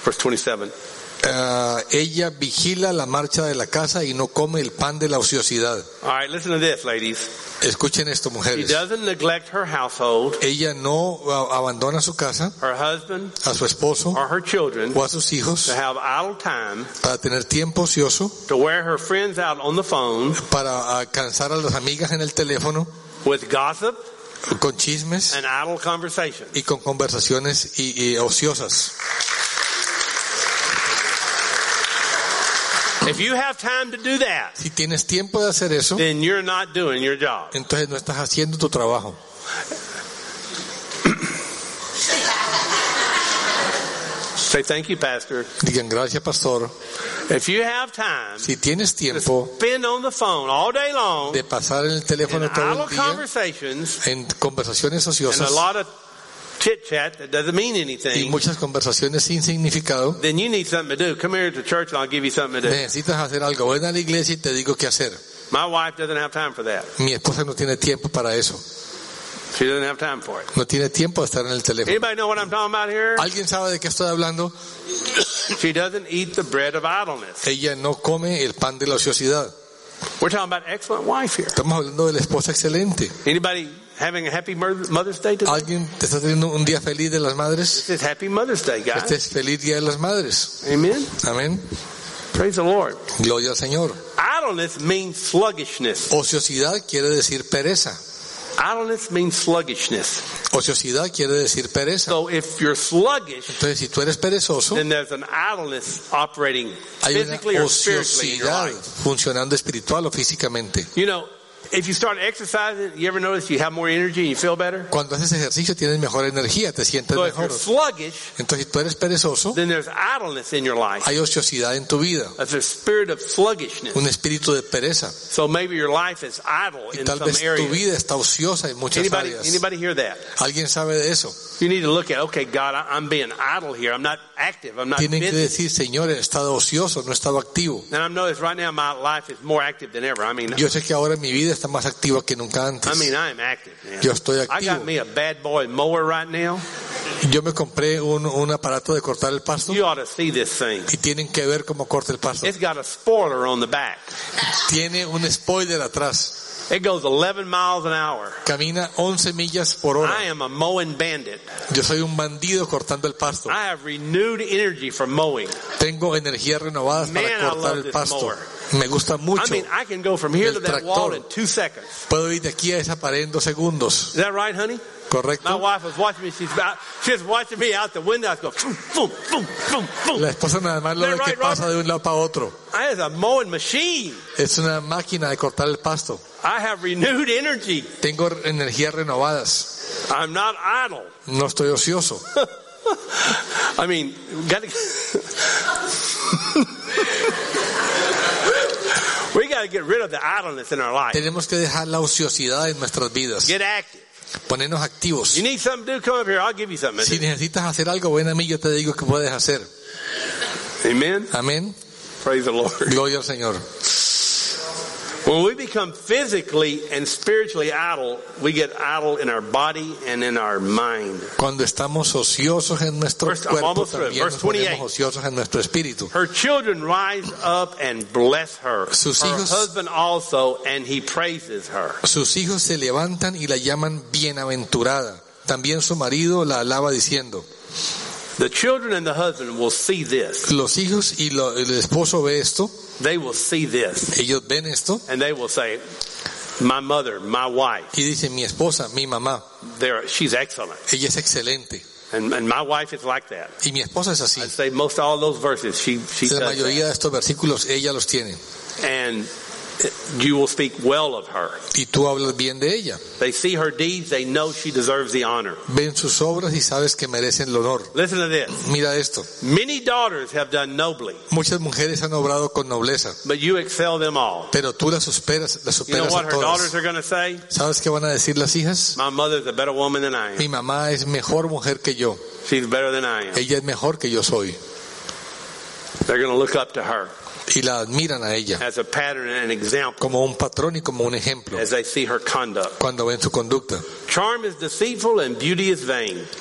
Verse 27. Ella vigila la marcha de la casa y no come el pan de la ociosidad. All right, listen to this, ladies. Escuchen esto, She mujeres. doesn't neglect her household, Ella no abandona su casa, her husband, a su esposo or her children o a sus hijos to have idle time, para tener tiempo ocioso, to wear her friends out on the phone para alcanzar a las amigas en el teléfono with gossip con chismes and idle conversation. y con conversaciones y ociosas. If you have time to do that, Si tienes tiempo de hacer eso, then you're not doing your job. entonces no estás haciendo tu trabajo. Say thank you, Pastor. Digan gracias, pastor. If you have time Si tienes to tiempo spend on the phone all day long de pasar en el in teléfono todo idle el día conversations en conversaciones and a ociosas lot of chit chat that doesn't mean y anything, muchas conversaciones sin significado, then you need something to do. Come here to church and I'll give you something to do. necesitas hacer algo. Ven a la iglesia y te digo qué hacer. My wife doesn't have time for that. Mi esposa no tiene tiempo para eso. She doesn't have time for it. No tiene tiempo de estar en el teléfono. Anybody know what I'm talking about here? ¿Alguien sabe de qué estoy hablando? She doesn't eat the bread of idleness. Ella no come el pan de la ociosidad. We're talking about excellent wife here. Estamos hablando de la esposa excelente. Anybody having a happy Mother's Day today? ¿Alguien te está teniendo un día feliz de las madres? This is Happy Mother's Day, guys. Este es feliz día de las madres. Amen. Amén. Praise the Lord. Gloria al Señor. Idleness means sluggishness. Ociosidad quiere decir pereza. Idleness means sluggishness. Ociosidad quiere decir pereza. So if you're sluggish, Entonces, si tú eres perezoso, then there's an idleness operating hay una physically or spiritually in your ociosidad life. funcionando espiritual o físicamente. You know, if you start exercising, you ever notice you have more energy and you feel better? Cuando haces ejercicio tienes mejor energía, te sientes So if you're mejor. sluggish, Entonces, si tú eres perezoso, then there's idleness in your life. hay ociosidad en tu vida, There's a spirit of sluggishness. un espíritu de pereza. So maybe your life is idle Y in tal some vez tu areas. vida está ociosa en muchas áreas. Anybody hear that? ¿Alguien sabe de eso? You need to look at, okay, God, I'm being idle here. I'm not active. I'm not Tienen que busy. decir, Señor, he estado ocioso, no he estado activo. And I notice right now my life is more active than ever. I mean, Yo sé que ahora mi vida está más activa que nunca antes. I am active, man. Yo estoy I got activo. me a bad boy mower right now. Yo me compré un aparato de cortar el pasto You ought to see this thing. y tienen que ver cómo corta el pasto. It's got a spoiler on the back. Tiene un spoiler atrás. It goes 11 miles an hour. Camina 11 millas por I hora. am a mowing bandit. Yo soy un bandido cortando el pasto. I have renewed energy from mowing. Tengo energías renovadas Man, I para cortar love el this pasto. mower. Me gusta mucho. I can go from here to El that wall tractor. in 2 seconds. Puedo ir de aquí a esa pared en 2 segundos. Is that right, honey? My ¿Correcto? wife was watching me. She's watching me out the window. I go, boom, boom, boom, boom, boom. La esposa nada más lo ve que pasa de un lado para otro. I have a mowing machine. Es una máquina de cortar el pasto. I have renewed energy. Tengo energías renovadas. I'm not idle. No estoy ocioso. I mean, we got to get rid of the idleness in our life. Tenemos que dejar la ociosidad en nuestras vidas. Get active. Ponernos activos. You need something to do? Come up here. I'll give you something. Si necesitas hacer algo, ven a mí, yo te digo que puedes hacer. Amen. Amén. Praise the Lord. Gloria al Señor. When we become physically and spiritually idle, we get idle in our body and in our mind. Cuando estamos ociosos en nuestro I'm cuerpo, almost through. también Verse nos ponemos 28. ociosos en nuestro espíritu. Her children rise up and bless her. Sus Her hijos- husband also, and he praises her. Sus hijos se levantan y la llaman bienaventurada. También su marido la alaba diciendo. The children and the husband will see this. Los hijos y el esposo ve esto, They will see this. ellos ven esto And they will say, my mother, my wife, y dicen, mi esposa, mi mamá, she's excellent. ella es excelente. And my wife is like that. Y mi esposa es así. I'd say most all those verses, she La does mayoría de estos versículos ella los tiene. that. And you will speak well of her. Y tú hablas bien de ella. They see her deeds, they know she deserves the honor. Ven sus obras y sabes que merecen el honor. Listen to this. Mira esto. Many daughters have done nobly, Muchas mujeres han obrado con nobleza, but you excel them all. pero tú las superas You know what a her daughters todas. are going to say? ¿Sabes qué van a decir las hijas? My mother's a better woman than I am. Mi mamá es mejor mujer que yo. She's better than I am. Ella es mejor que yo soy. They're going to look up to her Y la admiran a ella as a pattern and an example como un patrón y como un ejemplo as they see her conduct. cuando ven su conducta. Charm is deceitful and beauty is vain.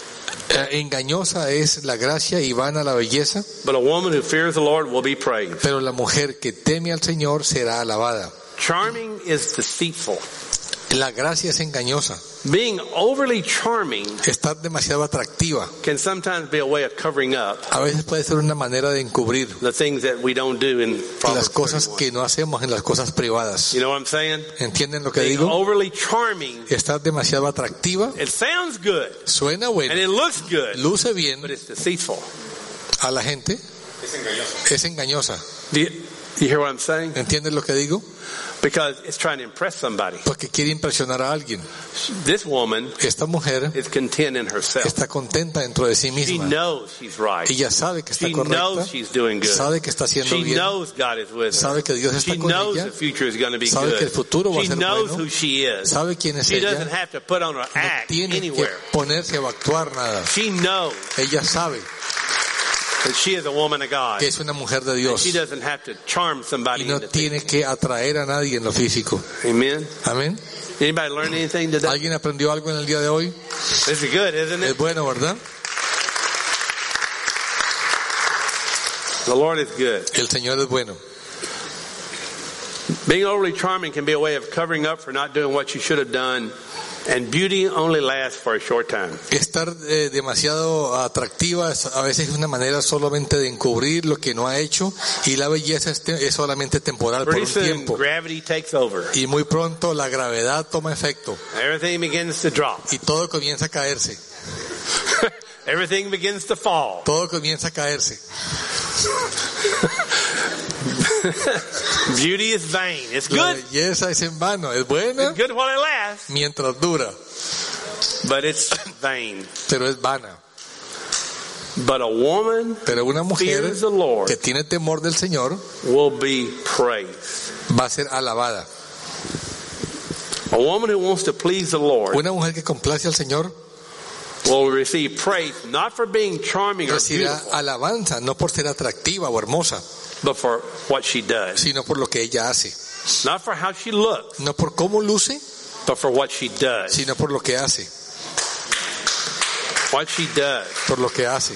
Engañosa es la gracia y vana la belleza, but a woman who fears the Lord will be praised. pero la mujer que teme al Señor será alabada. Charming is deceitful. La gracia es engañosa. Being overly charming Estar demasiado atractiva can sometimes be a way of covering up a veces puede ser una manera de encubrir the things that we don't do in las Proverbs cosas 31. que no hacemos en las cosas privadas. You know what I'm saying? ¿Entienden lo que Being digo? overly charming, Estar demasiado atractiva it sounds good suena and bueno, it looks good, luce bien but it's deceitful. a la gente, es engañosa. Do you hear what I'm saying? ¿Entienden lo que digo? Because it's trying to impress somebody. Porque quiere impresionar a alguien. This woman Esta mujer is content in herself. está contenta dentro de sí She misma. knows she's right. Ella sabe que está She correcta, knows she's doing good. sabe que está haciendo She bien, knows God is with her. sabe que Dios está She con knows ella, the future is going to be sabe que el good. futuro va a She ser knows bueno, who she is. sabe quién es She doesn't ella, have to put on her no act tiene que anywhere. ponerse o actuar nada. She knows Ella sabe that she is a woman of God. que es una mujer de And Dios she doesn't have to charm somebody y no into thinking. tiene que atraer a nadie en lo físico. Amen. Amén. Anybody learn anything today? ¿Alguien aprendió algo en el día de hoy? This is good, isn't Es it? bueno, ¿verdad? The Lord is good. El Señor es bueno. Being overly charming can be a way of covering up for not doing what you should have done. And beauty only lasts for a short time. Estar demasiado atractiva a veces es una manera solamente de encubrir lo que no ha hecho, y la belleza es solamente temporal por Pretty un soon, tiempo. gravity takes over. Y muy pronto la gravedad toma efecto Everything begins to drop. y todo comienza a caerse. Everything begins to fall. Todo comienza a caerse. Beauty is vain. It's La good. belleza es en vano, es buena It's good while it lasts, mientras dura, but it's vain. pero es vana. But a woman Pero una mujer fears the Lord que tiene temor del Señor will be praised. va a ser alabada. A woman who wants to please the Lord Una mujer que complace al Señor will receive praise not for being charming or recibirá beautiful, alabanza, no por ser atractiva o hermosa, but for what she does. sino por lo que ella hace. Not for how she looks, No por cómo luce, but for what she does. sino por lo que hace. What she does. Por lo que hace.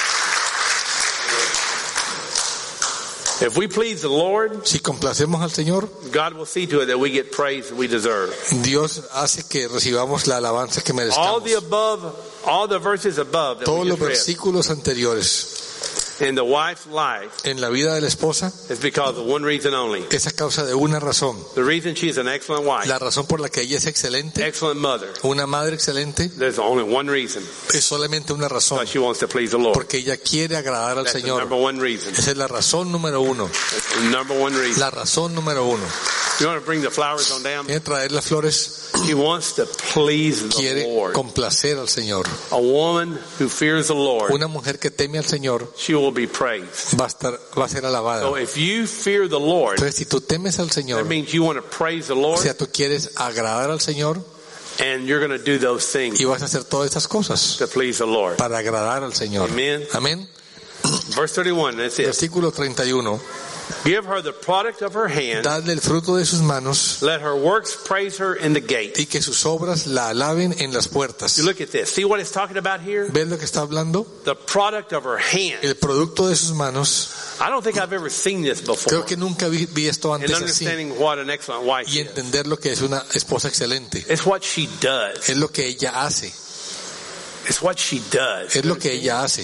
If we please the Lord, Si complacemos al Señor, God will see to it that we get praise that we deserve. Dios hace que recibamos la alabanza que All merezcamos. all the verses above that Todos we los just read versículos anteriores in the wife's life en la vida de la esposa is because of one reason only. es a causa de una razón. The reason she is an excellent wife, La razón por la que ella es excelente, excellent mother, una madre excelente, there's only one reason. es solamente una razón. Because she wants to please the Lord. Porque ella quiere agradar al That's the Señor. number one reason. Esa es la razón número uno. That's the number one reason. La razón número uno. You want to bring the flowers on down? Quiere traer las flores, She wants to please the quiere Lord. complacer al Señor. A woman who fears the Lord, Una mujer que teme al Señor she will be praised. va a ser alabada. So if you fear the Lord, Entonces, si tú temes al Señor, that means you want to praise the o Lord, sea, tú quieres agradar al Señor and you're going to do those things y vas a hacer todas estas cosas to please the Lord. para agradar al Señor. Amen. Amén. Verse 31, that's it. Versículo 31. Give her the product of her hand. Dadle el fruto de sus manos Let her works praise her in the gate. y que sus obras la alaben en las puertas. You look at this. See what it's talking about here? ¿Ves lo que está hablando? The product of her hand. El producto de sus manos. I don't think I've ever seen this before. Creo que nunca vi esto In antes así. understanding what an excellent wife Y is. entender lo que es una esposa excelente. It's what she does. Es lo que ella hace. It's what she does. Es lo que ella hace.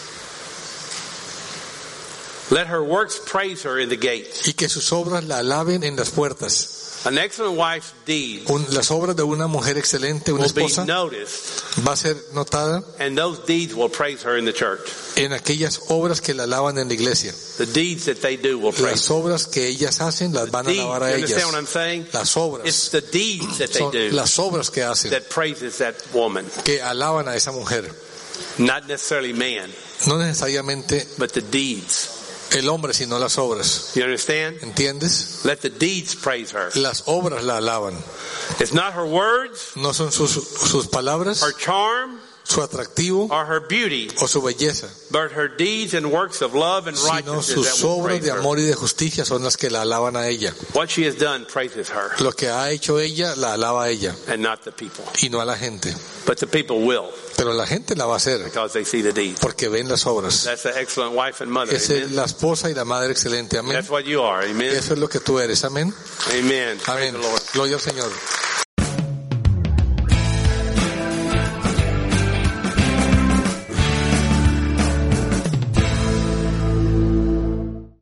Let her works praise her in the gate. Y que sus obras la alaben en las puertas. An excellent wife's deed Las obras de una mujer excelente, una will be esposa, noticed, va a ser notada and those deeds will praise her in the church. en aquellas obras que la alaban en la iglesia. The deeds that they do will praise Las obras que ellas hacen las van a deeds. alabar You a understand ellas. what I'm saying? Las It's obras the deeds that they son do las obras que hacen, that praises that woman, que alaban a esa mujer. not necessarily man, No necesariamente but the deeds. el hombre, sino las obras. You understand? ¿Entiendes? Let the deeds praise her. Las obras la alaban. It's not her words, No son sus palabras, her charm, su atractivo or her beauty, o su belleza, but her deeds and works of love and sino righteousness sus that will obras praise de her. amor y de justicia son las que la alaban a ella. What she has done praises her, Lo que ha hecho ella, la alaba a ella and not the people. y no a la gente. But the people will, Pero la gente la va a hacer because they see the deeds. porque ven las obras. That's an excellent wife and mother. Esa es Amen. la esposa y la madre excelente. Amén. That's what you are. Amen. Eso es lo que tú eres. Amén. Amen. Praise Amén. the Lord. Gloria al Señor.